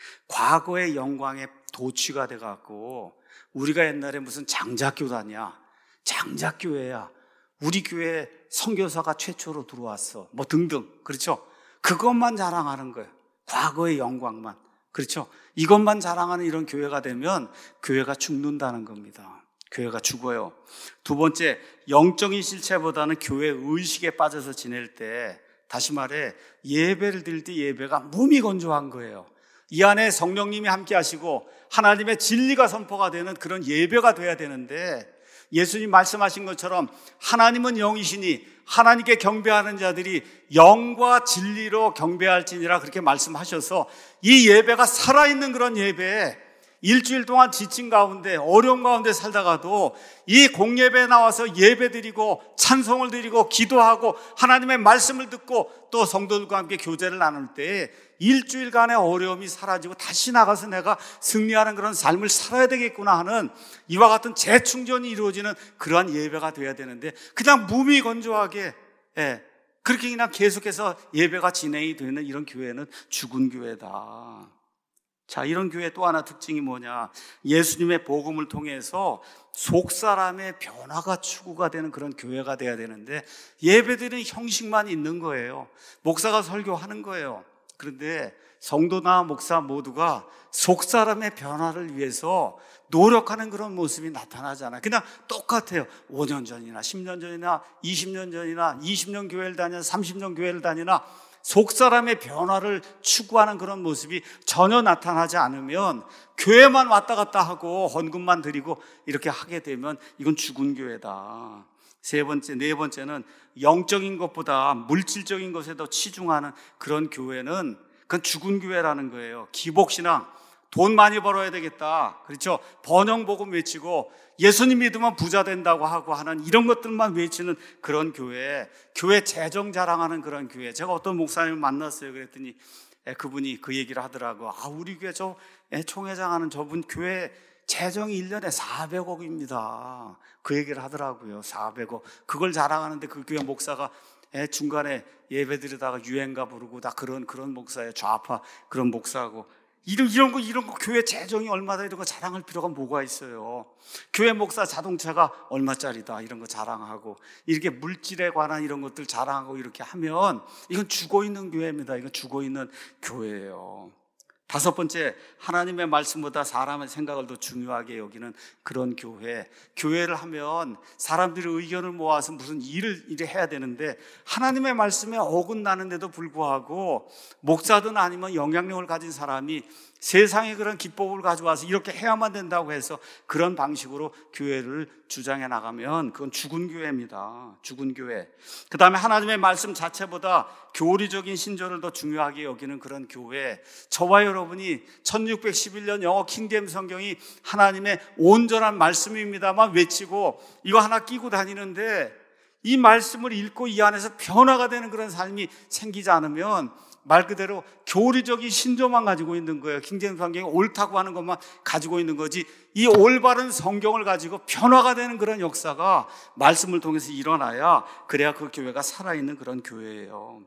과거의 영광에 도취가 돼갖고 우리가 옛날에 무슨 장작교다냐? 장작교회야. 우리 교회에 선교사가 최초로 들어왔어. 뭐 등등. 그렇죠? 그것만 자랑하는 거예요. 과거의 영광만. 그렇죠? 이것만 자랑하는 이런 교회가 되면 교회가 죽는다는 겁니다. 교회가 죽어요. 두 번째, 영적인 실체보다는 교회 의식에 빠져서 지낼 때, 다시 말해 예배를 드릴 때 예배가 몸이 건조한 거예요. 이 안에 성령님이 함께 하시고 하나님의 진리가 선포가 되는 그런 예배가 돼야 되는데, 예수님 말씀하신 것처럼 하나님은 영이시니 하나님께 경배하는 자들이 영과 진리로 경배할지니라 그렇게 말씀하셔서 이 예배가 살아있는 그런 예배, 일주일 동안 지친 가운데 어려운 가운데 살다가도 이 공예배에 나와서 예배드리고 찬송을 드리고 기도하고 하나님의 말씀을 듣고 또 성도들과 함께 교제를 나눌 때 일주일간의 어려움이 사라지고 다시 나가서 내가 승리하는 그런 삶을 살아야 되겠구나 하는 이와 같은 재충전이 이루어지는 그러한 예배가 돼야 되는데, 그냥 무미건조하게 그렇게 그냥 계속해서 예배가 진행이 되는 이런 교회는 죽은 교회다. 자, 이런 교회 또 하나 특징이 뭐냐? 예수님의 복음을 통해서 속 사람의 변화가 추구가 되는 그런 교회가 돼야 되는데, 예배드리는 형식만 있는 거예요. 목사가 설교하는 거예요. 그런데 성도나 목사 모두가 속 사람의 변화를 위해서 노력하는 그런 모습이 나타나잖아요. 그냥 똑같아요. 5년 전이나 10년 전이나 20년 전이나 20년 교회를 다니나 30년 교회를 다니나 속 사람의 변화를 추구하는 그런 모습이 전혀 나타나지 않으면, 교회만 왔다 갔다 하고 헌금만 드리고 이렇게 하게 되면 이건 죽은 교회다. 네 번째는 영적인 것보다 물질적인 것에 더 치중하는 그런 교회는 그건 죽은 교회라는 거예요. 기복신앙, 돈 많이 벌어야 되겠다, 그렇죠? 번영복음 외치고 예수님 믿으면 부자 된다고 하고 하는 이런 것들만 외치는 그런 교회 재정 자랑하는 그런 교회. 제가 어떤 목사님을 만났어요. 그랬더니 그분이 그 얘기를 하더라고. 우리 교회 저 총회장하는 저분 교회 재정이 1년에 400억입니다. 그 얘기를 하더라고요. 400억. 그걸 자랑하는데 그 교회 목사가 중간에 예배 드리다가 유행가 부르고 다 그런 목사예요. 좌파 그런 목사하고. 이런 거 교회 재정이 얼마다 이런 거 자랑할 필요가 뭐가 있어요. 교회 목사 자동차가 얼마짜리다 이런 거 자랑하고, 이렇게 물질에 관한 이런 것들 자랑하고 이렇게 하면 이건 죽어 있는 교회입니다. 이건 죽어 있는 교회예요. 다섯 번째, 하나님의 말씀보다 사람의 생각을 더 중요하게 여기는 그런 교회를 하면 사람들이 의견을 모아서 무슨 일을 해야 되는데, 하나님의 말씀에 어긋나는데도 불구하고 목사든 아니면 영향력을 가진 사람이 세상에 그런 기법을 가져와서 이렇게 해야만 된다고 해서 그런 방식으로 교회를 주장해 나가면 그건 죽은 교회입니다. 죽은 교회. 그 다음에 하나님의 말씀 자체보다 교리적인 신조를 더 중요하게 여기는 그런 교회. 저와 여러분이 1611년 영어 킹제임스 성경이 하나님의 온전한 말씀입니다만 외치고 이거 하나 끼고 다니는데, 이 말씀을 읽고 이 안에서 변화가 되는 그런 삶이 생기지 않으면 말 그대로 교리적인 신조만 가지고 있는 거예요. 킹제임스 성경이 옳다고 하는 것만 가지고 있는 거지, 이 올바른 성경을 가지고 변화가 되는 그런 역사가 말씀을 통해서 일어나야, 그래야 그 교회가 살아있는 그런 교회예요.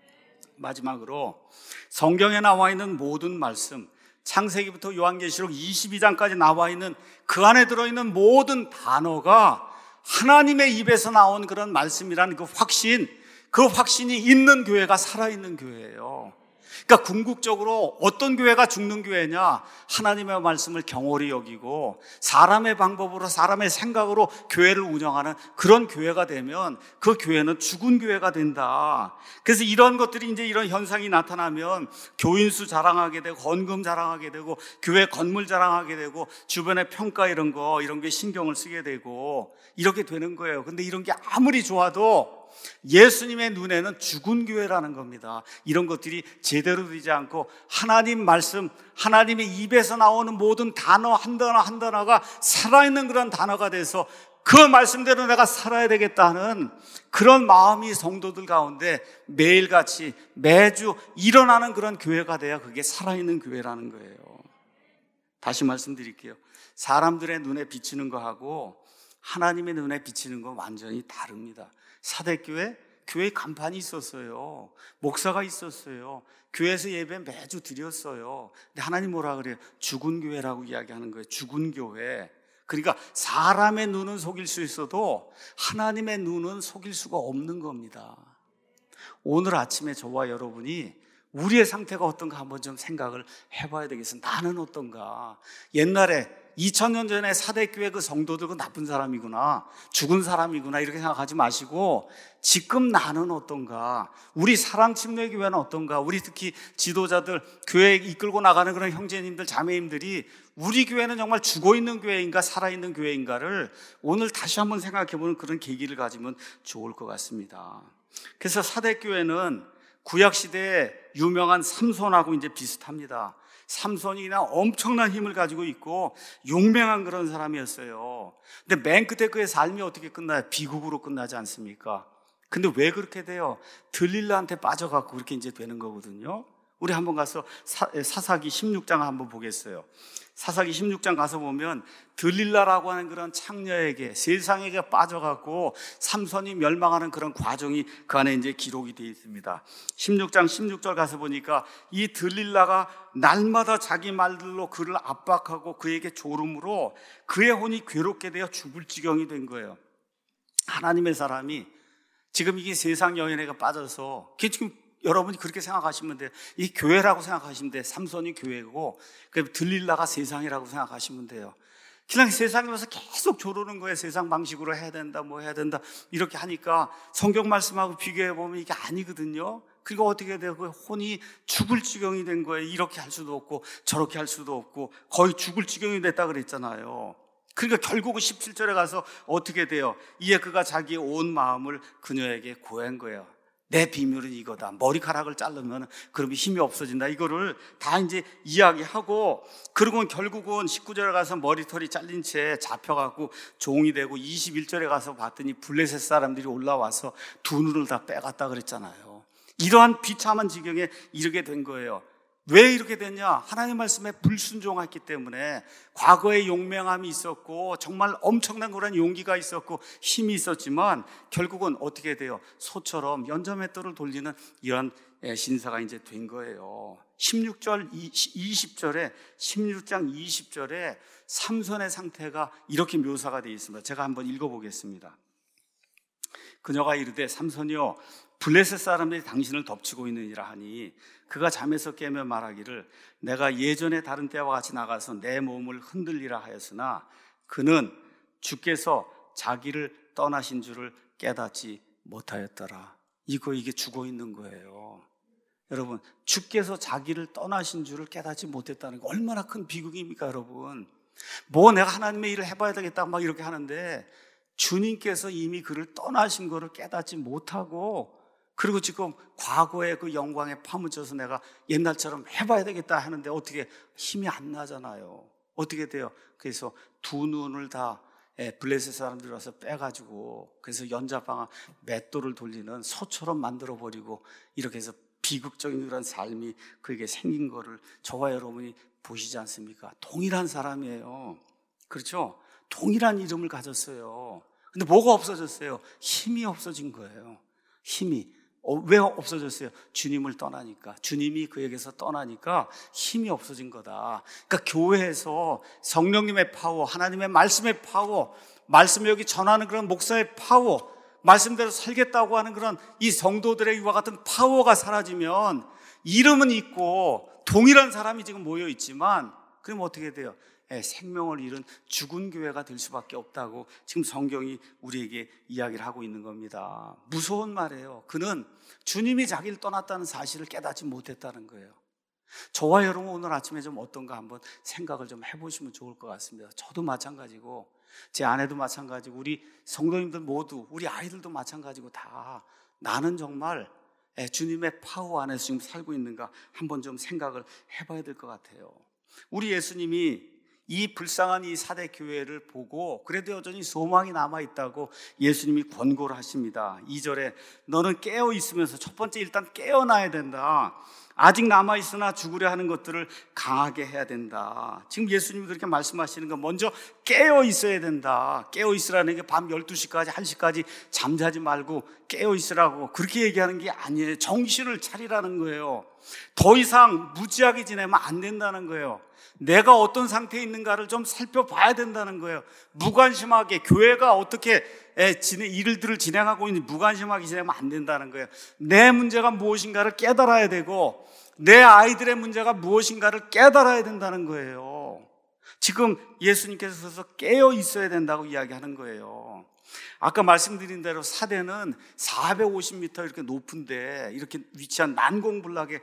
마지막으로 성경에 나와 있는 모든 말씀, 창세기부터 요한계시록 22장까지 나와 있는 그 안에 들어있는 모든 단어가 하나님의 입에서 나온 그런 말씀이라는 그 확신이 있는 교회가 살아있는 교회예요. 그러니까 궁극적으로 어떤 교회가 죽는 교회냐? 하나님의 말씀을 경홀히 여기고 사람의 방법으로, 사람의 생각으로 교회를 운영하는 그런 교회가 되면 그 교회는 죽은 교회가 된다. 그래서 이런 것들이 이제 이런 현상이 나타나면 교인수 자랑하게 되고 헌금 자랑하게 되고 교회 건물 자랑하게 되고 주변의 평가 이런 게 신경을 쓰게 되고 이렇게 되는 거예요. 근데 이런 게 아무리 좋아도 예수님의 눈에는 죽은 교회라는 겁니다. 이런 것들이 제대로 되지 않고 하나님 말씀, 하나님의 입에서 나오는 모든 단어 한 단어가 살아있는 그런 단어가 돼서 그 말씀대로 내가 살아야 되겠다는 그런 마음이 성도들 가운데 매일같이 매주 일어나는 그런 교회가 돼야 그게 살아있는 교회라는 거예요. 다시 말씀드릴게요. 사람들의 눈에 비치는 거하고 하나님의 눈에 비치는 거 완전히 다릅니다. 사대교회, 교회에 간판이 있었어요. 목사가 있었어요. 교회에서 예배 매주 드렸어요. 근데 하나님 뭐라 그래요? 죽은 교회라고 이야기하는 거예요. 죽은 교회. 그러니까 사람의 눈은 속일 수 있어도 하나님의 눈은 속일 수가 없는 겁니다. 오늘 아침에 저와 여러분이 우리의 상태가 어떤가 한번 좀 생각을 해봐야 되겠어요. 나는 어떤가? 옛날에 2000년 전에 사대교회 그 성도들 그 나쁜 사람이구나, 죽은 사람이구나 이렇게 생각하지 마시고 지금 나는 어떤가? 우리 사랑침례교회는 어떤가? 우리 특히 지도자들, 교회 이끌고 나가는 그런 형제님들, 자매님들이 우리 교회는 정말 죽어있는 교회인가 살아있는 교회인가를 오늘 다시 한번 생각해보는 그런 계기를 가지면 좋을 것 같습니다. 그래서 사대교회는 구약시대에 유명한 삼손하고 이제 비슷합니다. 삼손이 그냥 엄청난 힘을 가지고 있고 용맹한 그런 사람이었어요. 근데 맨 끝에 그의 삶이 어떻게 끝나요? 비극으로 끝나지 않습니까? 근데 왜 그렇게 돼요? 들릴라한테 빠져갖고 그렇게 이제 되는 거거든요. 우리 한번 가서 사사기 16장 한번 보겠어요. 사사기 16장 가서 보면 들릴라라고 하는 그런 창녀에게, 세상에게 빠져갖고 삼손이 멸망하는 그런 과정이 그 안에 이제 기록이 되어 있습니다. 16장 16절 가서 보니까 이 들릴라가 날마다 자기 말들로 그를 압박하고 그에게 조름으로 그의 혼이 괴롭게 되어 죽을 지경이 된 거예요. 하나님의 사람이 지금 이게 세상 여인에게 빠져서, 지금 여러분이 그렇게 생각하시면 돼요. 이 교회라고 생각하시면 돼요. 삼손이 교회고 들릴라가 세상이라고 생각하시면 돼요. 그냥 세상에 와서 계속 조르는 거예요. 세상 방식으로 해야 된다, 뭐 해야 된다 이렇게 하니까 성경 말씀하고 비교해 보면 이게 아니거든요. 그리고 어떻게 돼요? 그 혼이 죽을 지경이 된 거예요. 이렇게 할 수도 없고 저렇게 할 수도 없고 거의 죽을 지경이 됐다 그랬잖아요. 그러니까 결국은 17절에 가서 어떻게 돼요? 이에 그가 자기의 온 마음을 그녀에게 고한 거예요. 내 비밀은 이거다. 머리카락을 자르면 그러면 힘이 없어진다. 이거를 다 이제 이야기하고, 그리고 결국은 19절에 가서 머리털이 잘린 채 잡혀갖고 종이 되고, 21절에 가서 봤더니 블레셋 사람들이 올라와서 두 눈을 다 빼갔다 그랬잖아요. 이러한 비참한 지경에 이르게 된 거예요. 왜 이렇게 됐냐? 하나님 말씀에 불순종했기 때문에. 과거에 용맹함이 있었고 정말 엄청난 그런 용기가 있었고 힘이 있었지만 결국은 어떻게 돼요? 소처럼 연자맷돌을 돌리는 이런 신사가 이제 된 거예요. 16절, 20절에 16장 20절에 삼손의 상태가 이렇게 묘사가 되어 있습니다. 제가 한번 읽어보겠습니다. 그녀가 이르되 삼손이여 블레셋 사람들이 당신을 덮치고 있느니라 하니 그가 잠에서 깨며 말하기를 내가 예전에 다른 때와 같이 나가서 내 몸을 흔들리라 하였으나 그는 주께서 자기를 떠나신 줄을 깨닫지 못하였더라. 이게 죽어 있는 거예요. 여러분, 주께서 자기를 떠나신 줄을 깨닫지 못했다는 거 얼마나 큰 비극입니까, 여러분? 뭐 내가 하나님의 일을 해봐야 되겠다 막 이렇게 하는데 주님께서 이미 그를 떠나신 거를 깨닫지 못하고, 그리고 지금 과거의 그 영광에 파묻혀서 내가 옛날처럼 해봐야 되겠다 하는데 어떻게 힘이 안 나잖아요. 어떻게 돼요? 그래서 두 눈을 다 블레셋 사람들이 와서 빼가지고, 그래서 연자방아 맷돌을 돌리는 소처럼 만들어버리고, 이렇게 해서 비극적인 그런 삶이 그에게 생긴 거를 저와 여러분이 보시지 않습니까? 동일한 사람이에요. 그렇죠? 동일한 이름을 가졌어요. 근데 뭐가 없어졌어요? 힘이 없어진 거예요. 힘이. 왜 없어졌어요? 주님을 떠나니까. 주님이 그에게서 떠나니까 힘이 없어진 거다. 그러니까 교회에서 성령님의 파워, 하나님의 말씀의 파워, 말씀을 여기 전하는 그런 목사의 파워, 말씀대로 살겠다고 하는 그런 이 성도들의 이와 같은 파워가 사라지면 이름은 있고 동일한 사람이 지금 모여 있지만 그럼 어떻게 돼요? 생명을 잃은 죽은 교회가 될 수밖에 없다고 지금 성경이 우리에게 이야기를 하고 있는 겁니다. 무서운 말이에요. 그는 주님이 자기를 떠났다는 사실을 깨닫지 못했다는 거예요. 저와 여러분 오늘 아침에 좀 어떤가 한번 생각을 좀 해보시면 좋을 것 같습니다. 저도 마찬가지고 제 아내도 마찬가지고 우리 성도님들 모두, 우리 아이들도 마찬가지고 다 나는 정말 주님의 파워 안에서 지금 살고 있는가 한번 좀 생각을 해봐야 될 것 같아요. 우리 예수님이 이 불쌍한 이 사대 교회를 보고 그래도 여전히 소망이 남아있다고 예수님이 권고를 하십니다. 2절에 너는 깨어 있으면서 첫 번째 일단 깨어나야 된다. 아직 남아있으나 죽으려 하는 것들을 강하게 해야 된다. 지금 예수님이 그렇게 말씀하시는 건 먼저 깨어 있어야 된다. 깨어 있으라는 게 밤 12시까지 1시까지 잠자지 말고 깨어 있으라고 그렇게 얘기하는 게 아니에요. 정신을 차리라는 거예요. 더 이상 무지하게 지내면 안 된다는 거예요. 내가 어떤 상태에 있는가를 좀 살펴봐야 된다는 거예요. 무관심하게 교회가 어떻게 일들을 진행하고 있는지 무관심하게 지내면 안 된다는 거예요. 내 문제가 무엇인가를 깨달아야 되고 내 아이들의 문제가 무엇인가를 깨달아야 된다는 거예요. 지금 예수님께서 깨어 있어야 된다고 이야기하는 거예요. 아까 말씀드린 대로 사대는 450m 이렇게 높은데 이렇게 위치한 난공불락의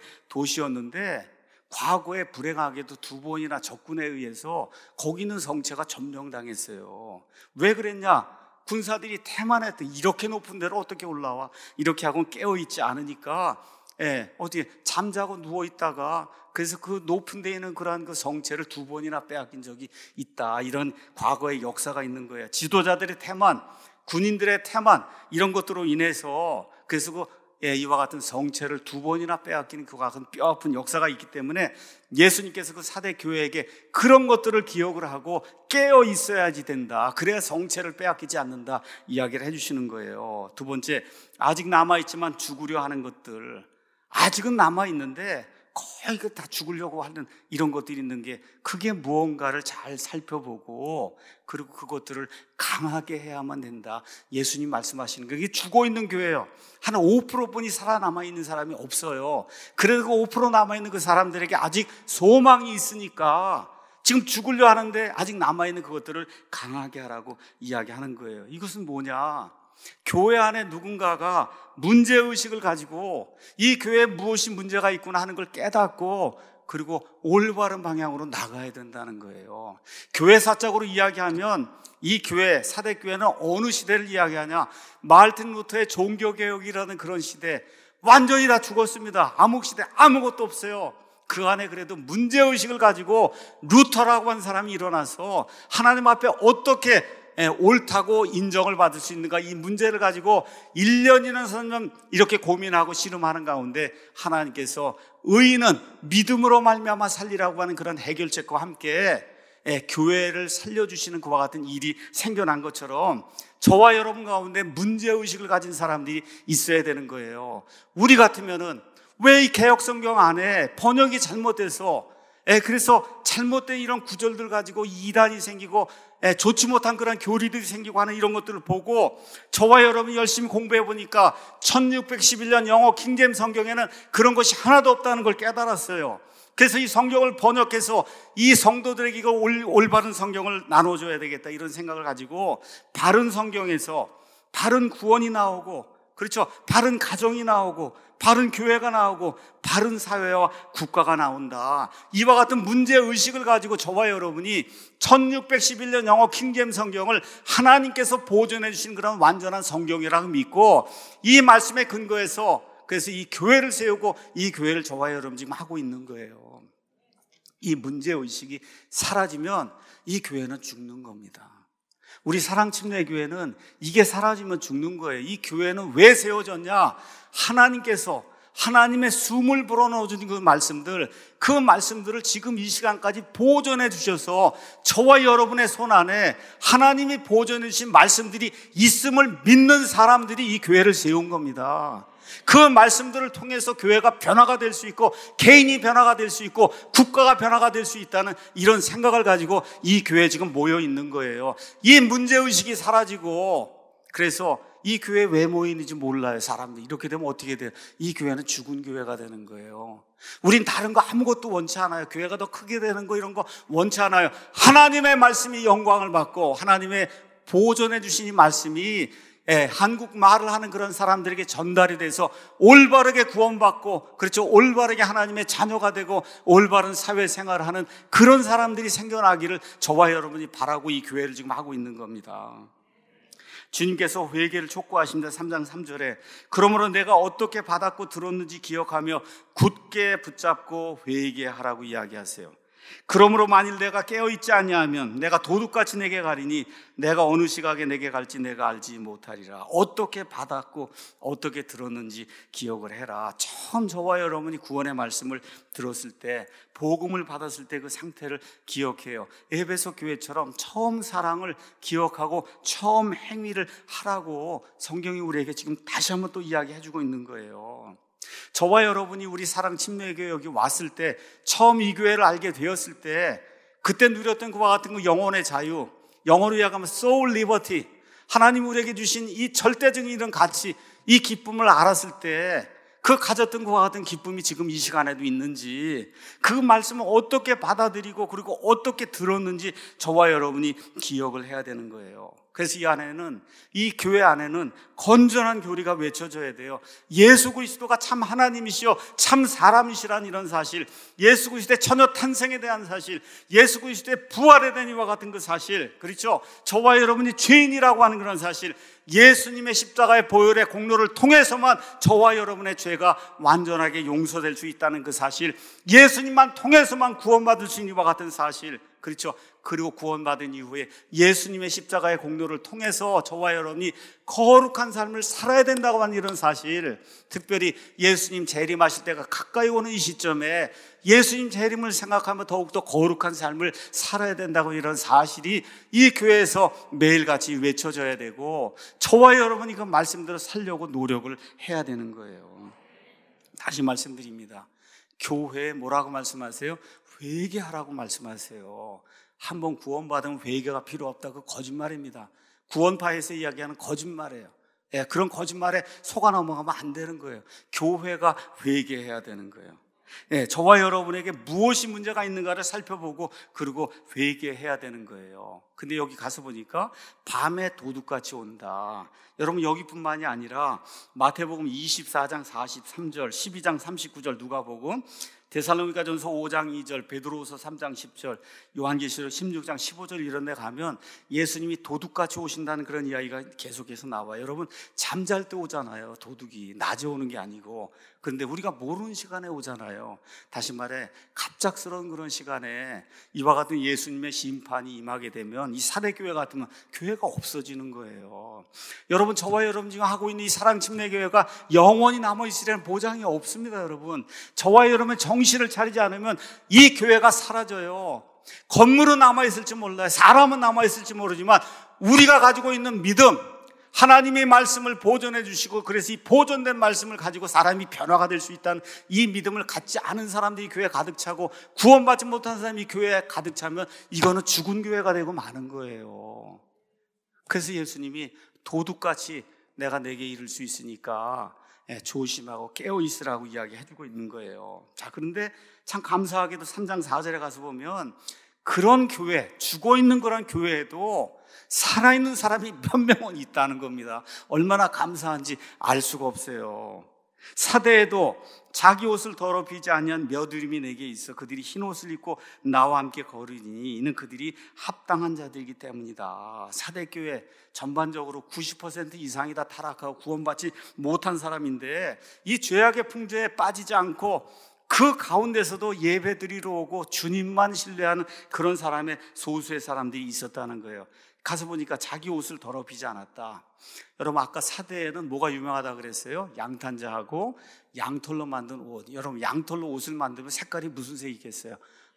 도시였는데 과거에 불행하게도 2번이나 적군에 의해서 거기 있는 성체가 점령당했어요. 왜 그랬냐? 군사들이 태만했대. 이렇게 높은 데로 어떻게 올라와? 이렇게 하고는 깨어있지 않으니까 어디 잠자고 누워 있다가 그래서 그 높은 데 있는 그러한 그 성체를 2번이나 빼앗긴 적이 있다. 이런 과거의 역사가 있는 거예요. 지도자들의 태만, 군인들의 태만, 이런 것들로 인해서 그래서 이와 같은 성체를 2번이나 빼앗기는 그와 같은 뼈아픈 역사가 있기 때문에 예수님께서 그 사대 교회에게 그런 것들을 기억을 하고 깨어 있어야지 된다. 그래야 성체를 빼앗기지 않는다. 이야기를 해주시는 거예요. 2번째, 아직 남아있지만 죽으려 하는 것들, 아직은 남아있는데 거의 다 죽으려고 하는 이런 것들이 있는 게, 그게 무언가를 잘 살펴보고 그리고 그것들을 강하게 해야만 된다. 예수님 말씀하시는 게, 이게 죽어있는 교회예요. 한 5%뿐이 살아남아있는 사람이 없어요. 그래도 그 5% 남아있는 그 사람들에게 아직 소망이 있으니까 지금 죽으려 하는데 아직 남아있는 그것들을 강하게 하라고 이야기하는 거예요. 이것은 뭐냐? 교회 안에 누군가가 문제의식을 가지고 이 교회에 무엇이 문제가 있구나 하는 걸 깨닫고 그리고 올바른 방향으로 나가야 된다는 거예요. 교회 사적으로 이야기하면 이 교회, 사대교회는 어느 시대를 이야기하냐? 마르틴 루터의 종교개혁이라는 그런 시대, 완전히 다 죽었습니다. 암흑 시대, 아무것도 없어요. 그 안에 그래도 문제의식을 가지고 루터라고 하는 사람이 일어나서 하나님 앞에 어떻게 옳다고 인정을 받을 수 있는가, 이 문제를 가지고 1년이나 선년 이렇게 고민하고 씨름하는 가운데 하나님께서 의인은 믿음으로 말미암아 살리라고 하는 그런 해결책과 함께 교회를 살려주시는 그와 같은 일이 생겨난 것처럼 저와 여러분 가운데 문제의식을 가진 사람들이 있어야 되는 거예요. 우리 같으면은 왜 이 개혁성경 안에 번역이 잘못돼서 그래서 잘못된 이런 구절들 가지고 이단이 생기고 좋지 못한 그런 교리들이 생기고 하는 이런 것들을 보고 저와 여러분이 열심히 공부해 보니까 1611년 영어 킹제임스 성경에는 그런 것이 하나도 없다는 걸 깨달았어요. 그래서 이 성경을 번역해서 이 성도들에게 이거 올바른 성경을 나눠줘야 되겠다, 이런 생각을 가지고 바른 성경에서 바른 구원이 나오고, 그렇죠, 바른 가정이 나오고 바른 교회가 나오고 바른 사회와 국가가 나온다. 이와 같은 문제의식을 가지고 저와 여러분이 1611년 영어 킹제임스 성경을 하나님께서 보존해 주신 그런 완전한 성경이라고 믿고 이 말씀에 근거해서 그래서 이 교회를 세우고 이 교회를 저와 여러분 지금 하고 있는 거예요. 이 문제의식이 사라지면 이 교회는 죽는 겁니다. 우리 사랑침례교회는 이게 사라지면 죽는 거예요. 이 교회는 왜 세워졌냐? 하나님께서 하나님의 숨을 불어넣어 주신 그 말씀들을 지금 이 시간까지 보존해 주셔서 저와 여러분의 손 안에 하나님이 보존해 주신 말씀들이 있음을 믿는 사람들이 이 교회를 세운 겁니다. 그 말씀들을 통해서 교회가 변화가 될 수 있고 개인이 변화가 될 수 있고 국가가 변화가 될 수 있다는 이런 생각을 가지고 이 교회에 지금 모여 있는 거예요. 이 문제의식이 사라지고, 그래서 이 교회에 왜 모이는지 몰라요. 사람들이 이렇게 되면 어떻게 돼요? 이 교회는 죽은 교회가 되는 거예요. 우린 다른 거 아무것도 원치 않아요. 교회가 더 크게 되는 거 이런 거 원치 않아요. 하나님의 말씀이 영광을 받고 하나님의 보존해 주신 이 말씀이 한국말을 하는 그런 사람들에게 전달이 돼서 올바르게 구원받고, 그렇죠, 올바르게 하나님의 자녀가 되고 올바른 사회생활을 하는 그런 사람들이 생겨나기를 저와 여러분이 바라고 이 교회를 지금 하고 있는 겁니다. 주님께서 회개를 촉구하십니다. 3장 3절에 그러므로 내가 어떻게 받았고 들었는지 기억하며 굳게 붙잡고 회개하라고 이야기하세요. 그러므로 만일 내가 깨어있지 아니하면 내가 도둑같이 내게 가리니 내가 어느 시각에 내게 갈지 내가 알지 못하리라. 어떻게 받았고 어떻게 들었는지 기억을 해라. 처음 저와 여러분이 구원의 말씀을 들었을 때, 복음을 받았을 때 그 상태를 기억해요. 에베소 교회처럼 처음 사랑을 기억하고 처음 행위를 하라고 성경이 우리에게 지금 다시 한번 또 이야기해주고 있는 거예요. 저와 여러분이 우리 사랑 침례교회 여기 왔을 때, 처음 이 교회를 알게 되었을 때 그때 누렸던 그와 같은 그 영혼의 자유, 영어로 이야기하면 soul liberty, 하나님 우리에게 주신 이 절대적인 이런 가치, 이 기쁨을 알았을 때 그 가졌던 그와 같은 기쁨이 지금 이 시간에도 있는지, 그 말씀을 어떻게 받아들이고 그리고 어떻게 들었는지 저와 여러분이 기억을 해야 되는 거예요. 그래서 이 교회 안에는 건전한 교리가 외쳐져야 돼요. 예수 그리스도가 참 하나님이시요 참 사람이시란 이런 사실, 예수 그리스도의 처녀 탄생에 대한 사실, 예수 그리스도의 부활에 대한 이와 같은 그 사실, 그렇죠? 저와 여러분이 죄인이라고 하는 그런 사실, 예수님의 십자가의 보혈의 공로를 통해서만 저와 여러분의 죄가 완전하게 용서될 수 있다는 그 사실, 예수님만 통해서만 구원받을 수 있는 이와 같은 사실, 그렇죠? 그리고 구원받은 이후에 예수님의 십자가의 공로를 통해서 저와 여러분이 거룩한 삶을 살아야 된다고 하는 이런 사실, 특별히 예수님 재림하실 때가 가까이 오는 이 시점에 예수님 재림을 생각하면 더욱더 거룩한 삶을 살아야 된다고 이런 사실이 이 교회에서 매일같이 외쳐져야 되고, 저와 여러분이 그 말씀대로 살려고 노력을 해야 되는 거예요. 다시 말씀드립니다. 교회에 뭐라고 말씀하세요? 회개하라고 말씀하세요. 한번 구원받으면 회개가 필요 없다, 그 거짓말입니다. 구원파에서 이야기하는 거짓말이에요. 그런 거짓말에 속아 넘어가면 안 되는 거예요. 교회가 회개해야 되는 거예요. 저와 여러분에게 무엇이 문제가 있는가를 살펴보고 그리고 회개해야 되는 거예요. 근데 여기 가서 보니까 밤에 도둑같이 온다. 여러분, 여기뿐만이 아니라 마태복음 24장 43절, 12장 39절, 누가복음, 데살로니가전서 5장 2절, 베드로후서 3장 10절, 요한계시록 16장 15절 이런 데 가면 예수님이 도둑같이 오신다는 그런 이야기가 계속해서 나와요. 여러분, 잠잘 때 오잖아요. 도둑이 낮에 오는 게 아니고. 그런데 우리가 모르는 시간에 오잖아요. 다시 말해 갑작스러운 그런 시간에 이와 같은 예수님의 심판이 임하게 되면 이 사대교회 같으면 교회가 없어지는 거예요. 여러분, 저와 여러분 지금 하고 있는 이 사랑침례교회가 영원히 남아있으려는 보장이 없습니다. 여러분, 저와 여러분의 정신을 차리지 않으면 이 교회가 사라져요. 건물은 남아있을지 몰라요. 사람은 남아있을지 모르지만 우리가 가지고 있는 믿음, 하나님의 말씀을 보존해 주시고, 그래서 이 보존된 말씀을 가지고 사람이 변화가 될 수 있다는 이 믿음을 갖지 않은 사람들이 교회에 가득 차고, 구원받지 못한 사람이 교회에 가득 차면 이거는 죽은 교회가 되고 마는 거예요. 그래서 예수님이 도둑같이 내가 내게 이를 수 있으니까 조심하고 깨어 있으라고 이야기해 주고 있는 거예요. 자, 그런데 참 감사하게도 3장 4절에 가서 보면 그런 교회, 죽어 있는 그런 교회에도 살아있는 사람이 몇 명은 있다는 겁니다. 얼마나 감사한지 알 수가 없어요. 사대에도 자기 옷을 더럽히지 아니한 몇 이름이 내게 있어 그들이 흰 옷을 입고 나와 함께 걸으니 이는 그들이 합당한 자들이기 때문이다. 사대교회 전반적으로 90% 이상이 다 타락하고 구원받지 못한 사람인데, 이 죄악의 풍조에 빠지지 않고 그 가운데서도 예배드리러 오고 주님만 신뢰하는 그런 사람의 소수의 사람들이 있었다는 거예요. 가서 보니까 자기 옷을 더럽히지 않았다. 여러분, 아까 사대에는 뭐가 유명하다 그랬어요? 양탄자하고 양털로 만든 옷. 여러분, 양털로 옷을 만들면 색깔이 무슨 색이겠어요?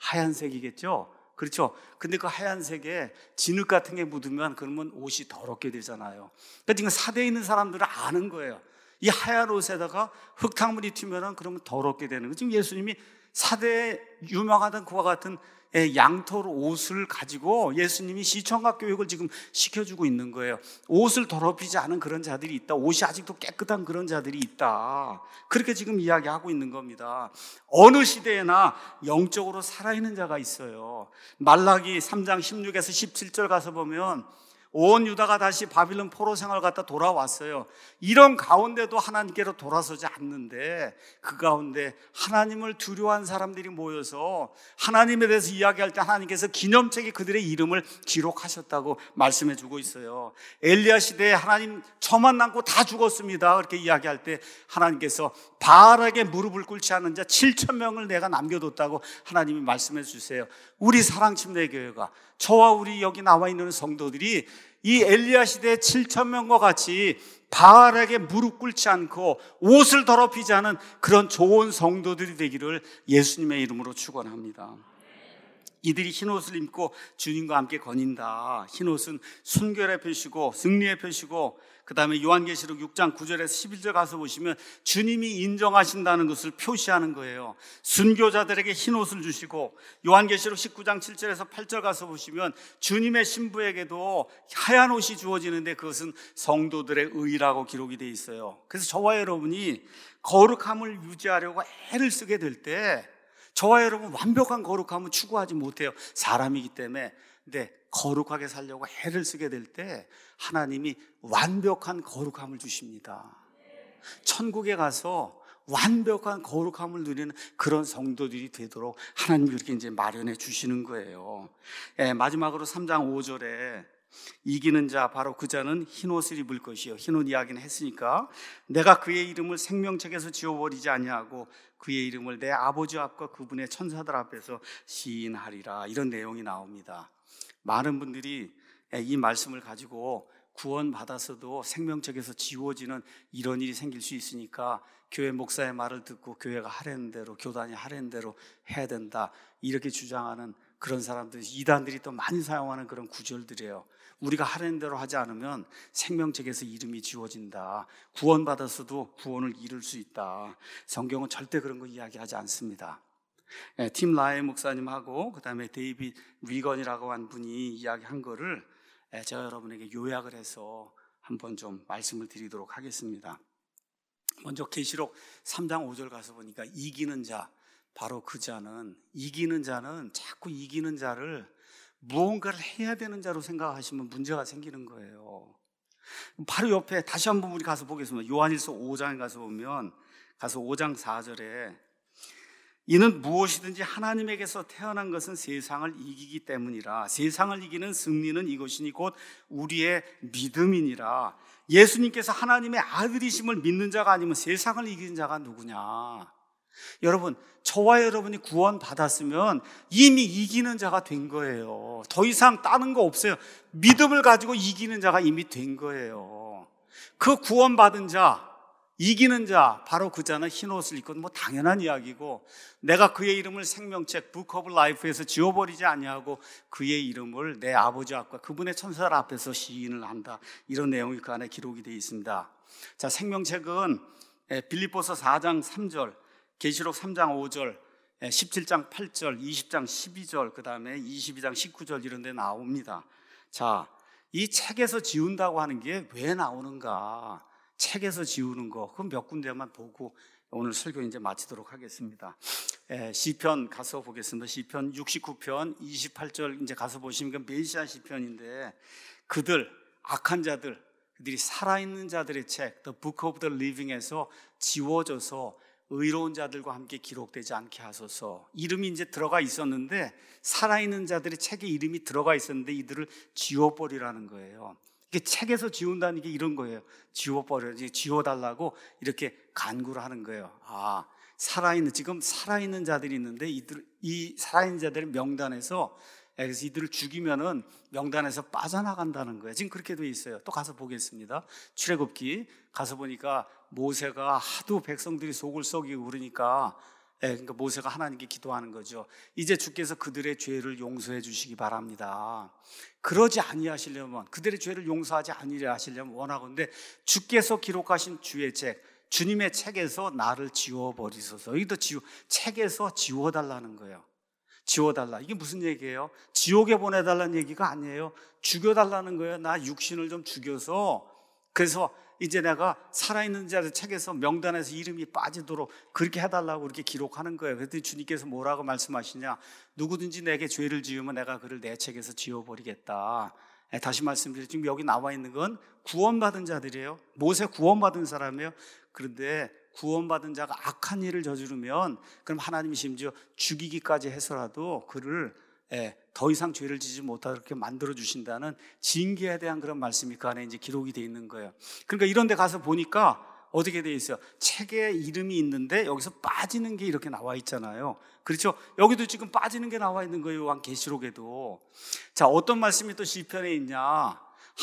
하얀색이겠죠? 그렇죠? 근데 그 하얀색에 진흙 같은 게 묻으면 그러면 옷이 더럽게 되잖아요. 그러니까 지금 사대에 있는 사람들은 아는 거예요. 이 하얀 옷에다가 흙탕물이 튀면은 그러면 더럽게 되는 거예요. 지금 예수님이 사대에 유명하던 그와 같은 양털 옷을 가지고 예수님이 시청각 교육을 지금 시켜주고 있는 거예요. 옷을 더럽히지 않은 그런 자들이 있다. 옷이 아직도 깨끗한 그런 자들이 있다. 그렇게 지금 이야기하고 있는 겁니다. 어느 시대에나 영적으로 살아있는 자가 있어요. 말라기 3장 16에서 17절 가서 보면 온 유다가 다시 바빌론 포로 생활 갔다 돌아왔어요. 이런 가운데도 하나님께로 돌아서지 않는데, 그 가운데 하나님을 두려워한 사람들이 모여서 하나님에 대해서 이야기할 때 하나님께서 기념책에 그들의 이름을 기록하셨다고 말씀해 주고 있어요. 엘리야 시대에 하나님 저만 남고 다 죽었습니다. 그렇게 이야기할 때 하나님께서 바알에게 무릎을 꿇지 않은 자 7,000명을 내가 남겨뒀다고 하나님이 말씀해 주세요. 우리 사랑침례교회가, 저와 우리 여기 나와 있는 성도들이 이 엘리야 시대의 7,000명과 같이 바알에게 무릎 꿇지 않고 옷을 더럽히지 않은 그런 좋은 성도들이 되기를 예수님의 이름으로 축원합니다. 이들이 흰옷을 입고 주님과 함께 거닌다. 흰옷은 순결의 표시고 승리의 표시고, 그 다음에 요한계시록 6장 9절에서 11절 가서 보시면 주님이 인정하신다는 것을 표시하는 거예요. 순교자들에게 흰옷을 주시고, 요한계시록 19장 7절에서 8절 가서 보시면 주님의 신부에게도 하얀 옷이 주어지는데 그것은 성도들의 의라고 기록이 되어 있어요. 그래서 저와 여러분이 거룩함을 유지하려고 애를 쓰게 될 때, 저와 여러분 완벽한 거룩함은 추구하지 못해요. 사람이기 때문에. 근데 거룩하게 살려고 애를 쓰게 될 때 하나님이 완벽한 거룩함을 주십니다. 천국에 가서 완벽한 거룩함을 누리는 그런 성도들이 되도록 하나님이 그렇게 이제 마련해 주시는 거예요. 마지막으로 3장 5절에 이기는 자 바로 그 자는 흰 옷을 입을 것이요. 흰 옷 이야기는 했으니까 내가 그의 이름을 생명책에서 지워버리지 아니하고 그의 이름을 내 아버지 앞과 그분의 천사들 앞에서 시인하리라. 이런 내용이 나옵니다. 많은 분들이 이 말씀을 가지고 구원받았어도 생명책에서 지워지는 이런 일이 생길 수 있으니까 교회 목사의 말을 듣고 교회가 하라는 대로, 교단이 하라는 대로 해야 된다, 이렇게 주장하는 그런 사람들이, 이단들이 또 많이 사용하는 그런 구절들이에요. 우리가 하라는 대로 하지 않으면 생명책에서 이름이 지워진다, 구원받았어도 구원을 잃을 수 있다. 성경은 절대 그런 거 이야기하지 않습니다. 팀 라이 목사님하고 그 다음에 데이빗 위건이라고 한 분이 이야기한 거를 제가 여러분에게 요약을 해서 한번 좀 말씀을 드리도록 하겠습니다. 먼저 계시록 3장 5절 가서 보니까 이기는 자, 바로 그 자는, 이기는 자는 자꾸 이기는 자를 무언가를 해야 되는 자로 생각하시면 문제가 생기는 거예요. 바로 옆에 다시 한번 우리 가서 보겠습니다. 요한일서 5장에 가서 보면, 가서 5장 4절에 이는 무엇이든지 하나님에게서 태어난 것은 세상을 이기기 때문이라. 세상을 이기는 승리는 이것이니 곧 우리의 믿음이니라. 예수님께서 하나님의 아들이심을 믿는 자가 아니면 세상을 이기는 자가 누구냐? 여러분, 저와 여러분이 구원 받았으면 이미 이기는 자가 된 거예요. 더 이상 다른 거 없어요. 믿음을 가지고 이기는 자가 이미 된 거예요. 그 구원받은 자, 이기는 자, 바로 그 자는 흰 옷을 입고, 뭐 당연한 이야기고, 내가 그의 이름을 생명책 Book of Life에서 지워버리지 아니하고 그의 이름을 내 아버지 앞과 그분의 천사들 앞에서 시인을 한다, 이런 내용이 그 안에 기록이 되어 있습니다. 자, 생명책은 빌립보서 4장 3절, 계시록 3장 5절, 17장 8절, 20장 12절, 그 다음에 22장 19절 이런 데 나옵니다. 자, 이 책에서 지운다고 하는 게 왜 나오는가? 책에서 지우는 거, 그럼 몇 군데만 보고 오늘 설교 이제 마치도록 하겠습니다. 시편 가서 보겠습니다. 시편 69편 28절 이제 가서 보시면 메시아 시편인데, 그들, 악한 자들, 그들이 살아있는 자들의 책, The Book of the Living에서 지워져서 의로운 자들과 함께 기록되지 않게 하소서. 이름이 이제 들어가 있었는데, 살아있는 자들의 책에 이름이 들어가 있었는데 이들을 지워버리라는 거예요. 이게 책에서 지운다는 게 이런 거예요. 지워달라고 이렇게 간구를 하는 거예요. 아, 지금 살아있는 자들이 있는데 이 살아있는 자들의 명단에서, 그래서 이들을 죽이면은 명단에서 빠져나간다는 거예요. 지금 그렇게 돼 있어요. 또 가서 보겠습니다. 출애굽기 가서 보니까 모세가 하도 백성들이 속을 썩이고 그러니까, 그러니까 모세가 하나님께 기도하는 거죠. 이제 주께서 그들의 죄를 용서해 주시기 바랍니다. 그러지 아니하시려면, 그들의 죄를 용서하지 아니하시려면 원하건대 주께서 기록하신 주의 책, 주님의 책에서 나를 지워버리소서. 여기도 책에서 지워달라는 거예요. 지워달라. 이게 무슨 얘기예요? 지옥에 보내달라는 얘기가 아니에요. 죽여달라는 거예요. 나 육신을 좀 죽여서, 그래서 이제 내가 살아있는 자들 책에서 명단에서 이름이 빠지도록 그렇게 해달라고 그렇게 기록하는 거예요. 그랬더니 주님께서 뭐라고 말씀하시냐? 누구든지 내게 죄를 지으면 내가 그를 내 책에서 지워버리겠다. 다시 말씀드리죠. 지금 여기 나와 있는 건 구원받은 자들이에요. 모세 구원받은 사람이에요. 그런데 구원받은 자가 악한 일을 저지르면 그럼 하나님이 심지어 죽이기까지 해서라도 그를 더 이상 죄를 지지 못하게 만들어 주신다는 징계에 대한 그런 말씀이 그 안에 이제 기록이 되어 있는 거예요. 그러니까 이런 데 가서 보니까 어떻게 되어 있어요? 책에 이름이 있는데 여기서 빠지는 게 이렇게 나와 있잖아요. 그렇죠? 여기도 지금 빠지는 게 나와 있는 거예요. 요한계시록에도. 자, 어떤 말씀이 또 시편에 있냐?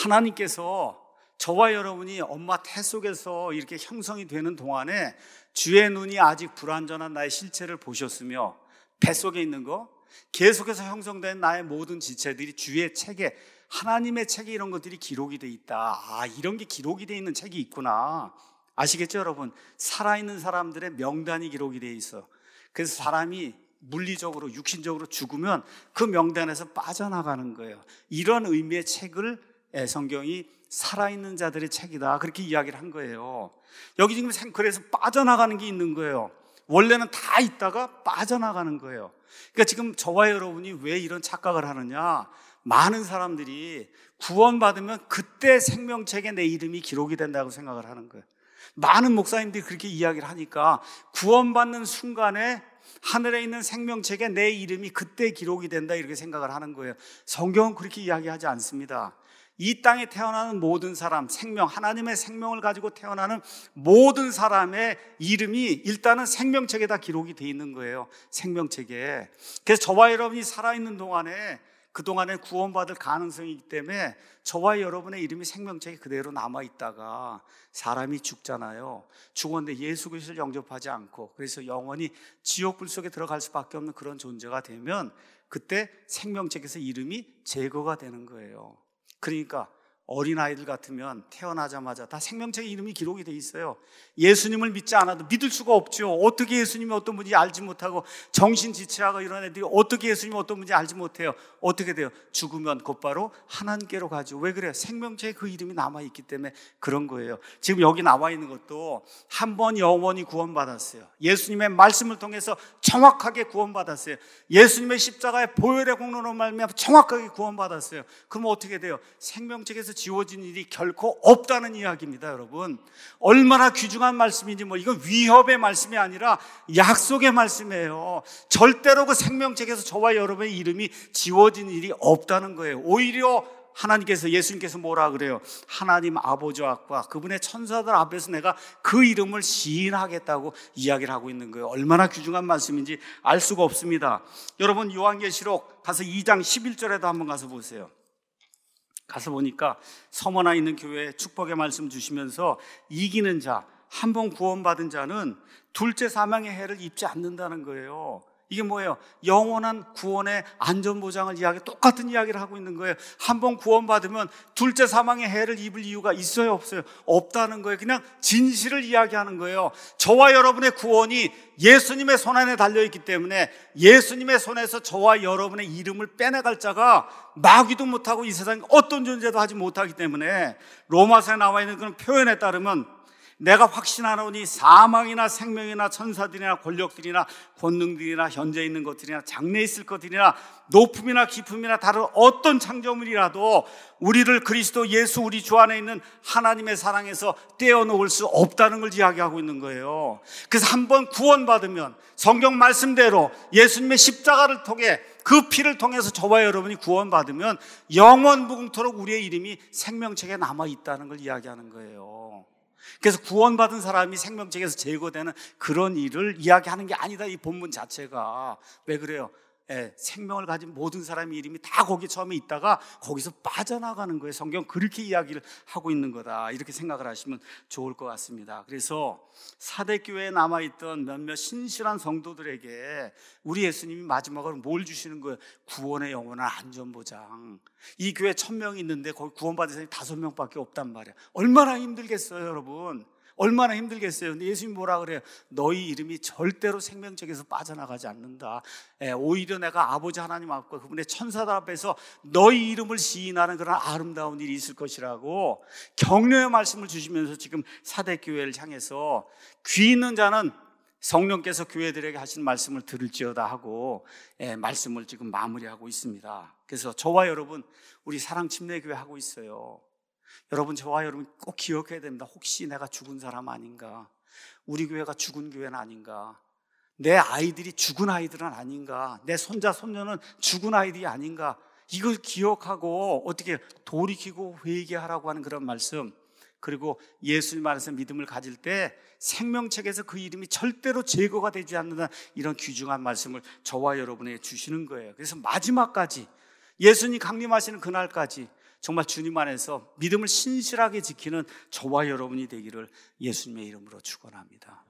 하나님께서 저와 여러분이 엄마 태 속에서 이렇게 형성이 되는 동안에 주의 눈이 아직 불완전한 나의 실체를 보셨으며, 뱃속에 있는 거, 계속해서 형성된 나의 모든 지체들이 주의 책에, 하나님의 책에 이런 것들이 기록이 돼 있다. 아, 이런 게 기록이 돼 있는 책이 있구나. 아시겠죠, 여러분? 살아있는 사람들의 명단이 기록이 돼 있어. 그래서 사람이 물리적으로, 육신적으로 죽으면 그 명단에서 빠져나가는 거예요. 이런 의미의 책을 성경이 살아있는 자들의 책이다, 그렇게 이야기를 한 거예요. 여기 지금 그래서 빠져나가는 게 있는 거예요. 원래는 다 있다가 빠져나가는 거예요. 그러니까 지금 저와 여러분이 왜 이런 착각을 하느냐? 많은 사람들이 구원받으면 그때 생명책에 내 이름이 기록이 된다고 생각을 하는 거예요. 많은 목사님들이 그렇게 이야기를 하니까 구원받는 순간에 하늘에 있는 생명책에 내 이름이 그때 기록이 된다 이렇게 생각을 하는 거예요. 성경은 그렇게 이야기하지 않습니다. 이 땅에 태어나는 모든 사람, 생명, 하나님의 생명을 가지고 태어나는 모든 사람의 이름이 일단은 생명책에 다 기록이 돼 있는 거예요. 생명책에. 그래서 저와 여러분이 살아있는 동안에 그동안에 구원받을 가능성이 있기 때문에 저와 여러분의 이름이 생명책에 그대로 남아있다가 사람이 죽잖아요. 죽었는데 예수 그리스도를 영접하지 않고 그래서 영원히 지옥불 속에 들어갈 수밖에 없는 그런 존재가 되면 그때 생명책에서 이름이 제거가 되는 거예요. 그러니까 어린아이들 같으면 태어나자마자 다 생명책에 이름이 기록이 돼 있어요. 예수님을 믿지 않아도 믿을 수가 없죠. 어떻게 예수님이 어떤 분인지 알지 못하고 정신지체하고 이런 애들이 어떻게 예수님이 어떤 분인지 알지 못해요. 어떻게 돼요? 죽으면 곧바로 하나님께로 가죠. 왜 그래요? 생명책에 그 이름이 남아있기 때문에 그런 거예요. 지금 여기 나와 있는 것도 한 번 영원히 구원받았어요. 예수님의 말씀을 통해서 정확하게 구원받았어요. 예수님의 십자가의 보혈의 공로로 말미암아 정확하게 구원받았어요. 그럼 어떻게 돼요? 생명책에서 지워진 일이 결코 없다는 이야기입니다, 여러분. 얼마나 귀중한 말씀인지 이건 위협의 말씀이 아니라 약속의 말씀이에요. 절대로 그 생명책에서 저와 여러분의 이름이 지워진 일이 없다는 거예요. 오히려 하나님께서 예수님께서 뭐라 그래요? 하나님 아버지와 그분의 천사들 앞에서 내가 그 이름을 시인하겠다고 이야기를 하고 있는 거예요. 얼마나 귀중한 말씀인지 알 수가 없습니다. 여러분 요한계시록 가서 2장 11절에도 한번 가서 보세요. 가서 보니까 서머나 있는 교회에 축복의 말씀 주시면서 이기는 자, 한 번 구원받은 자는 둘째 사망의 해를 입지 않는다는 거예요. 이게 뭐예요? 영원한 구원의 안전보장을 똑같은 이야기를 하고 있는 거예요. 한 번 구원받으면 둘째 사망의 해를 입을 이유가 있어요? 없어요? 없다는 거예요. 그냥 진실을 이야기하는 거예요. 저와 여러분의 구원이 예수님의 손 안에 달려있기 때문에 예수님의 손에서 저와 여러분의 이름을 빼내갈 자가 마귀도 못하고 이 세상에 어떤 존재도 하지 못하기 때문에 로마서에 나와 있는 그런 표현에 따르면 내가 확신하노니 사망이나 생명이나 천사들이나 권력들이나 권능들이나 현재 있는 것들이나 장래 있을 것들이나 높음이나 깊음이나 다른 어떤 창조물이라도 우리를 그리스도 예수 우리 주 안에 있는 하나님의 사랑에서 떼어놓을 수 없다는 걸 이야기하고 있는 거예요. 그래서 한번 구원받으면 성경 말씀대로 예수님의 십자가를 통해 그 피를 통해서 저와 여러분이 구원받으면 영원무궁토록 우리의 이름이 생명책에 남아있다는 걸 이야기하는 거예요. 그래서 구원받은 사람이 생명책에서 제거되는 그런 일을 이야기하는 게 아니다, 이 본문 자체가. 왜 그래요? 생명을 가진 모든 사람의 이름이 다 거기 처음에 있다가 거기서 빠져나가는 거예요. 성경 그렇게 이야기를 하고 있는 거다, 이렇게 생각을 하시면 좋을 것 같습니다. 그래서 사대교회에 남아있던 몇몇 신실한 성도들에게 우리 예수님이 마지막으로 뭘 주시는 거예요? 구원의 영원한 안전보장. 이 교회 1000명이 있는데 거기 구원받은 사람이 5명밖에 없단 말이에요. 얼마나 힘들겠어요, 여러분. 얼마나 힘들겠어요. 근데 예수님이 뭐라 그래요? 너희 이름이 절대로 생명책에서 빠져나가지 않는다. 오히려 내가 아버지 하나님 앞과 그분의 천사들 앞에서 너희 이름을 시인하는 그런 아름다운 일이 있을 것이라고 격려의 말씀을 주시면서 지금 사대교회를 향해서 귀 있는 자는 성령께서 교회들에게 하신 말씀을 들을지어다 하고 말씀을 지금 마무리하고 있습니다. 그래서 저와 여러분 우리 사랑침례교회 하고 있어요. 여러분, 저와 여러분 꼭 기억해야 됩니다. 혹시 내가 죽은 사람 아닌가? 우리 교회가 죽은 교회는 아닌가? 내 아이들이 죽은 아이들은 아닌가? 내 손자, 손녀는 죽은 아이들이 아닌가? 이걸 기억하고 어떻게 돌이키고 회개하라고 하는 그런 말씀, 그리고 예수님 안에서 믿음을 가질 때 생명책에서 그 이름이 절대로 제거가 되지 않는다, 이런 귀중한 말씀을 저와 여러분에게 주시는 거예요. 그래서 마지막까지 예수님 강림하시는 그날까지 정말 주님 안에서 믿음을 신실하게 지키는 저와 여러분이 되기를 예수님의 이름으로 축원합니다.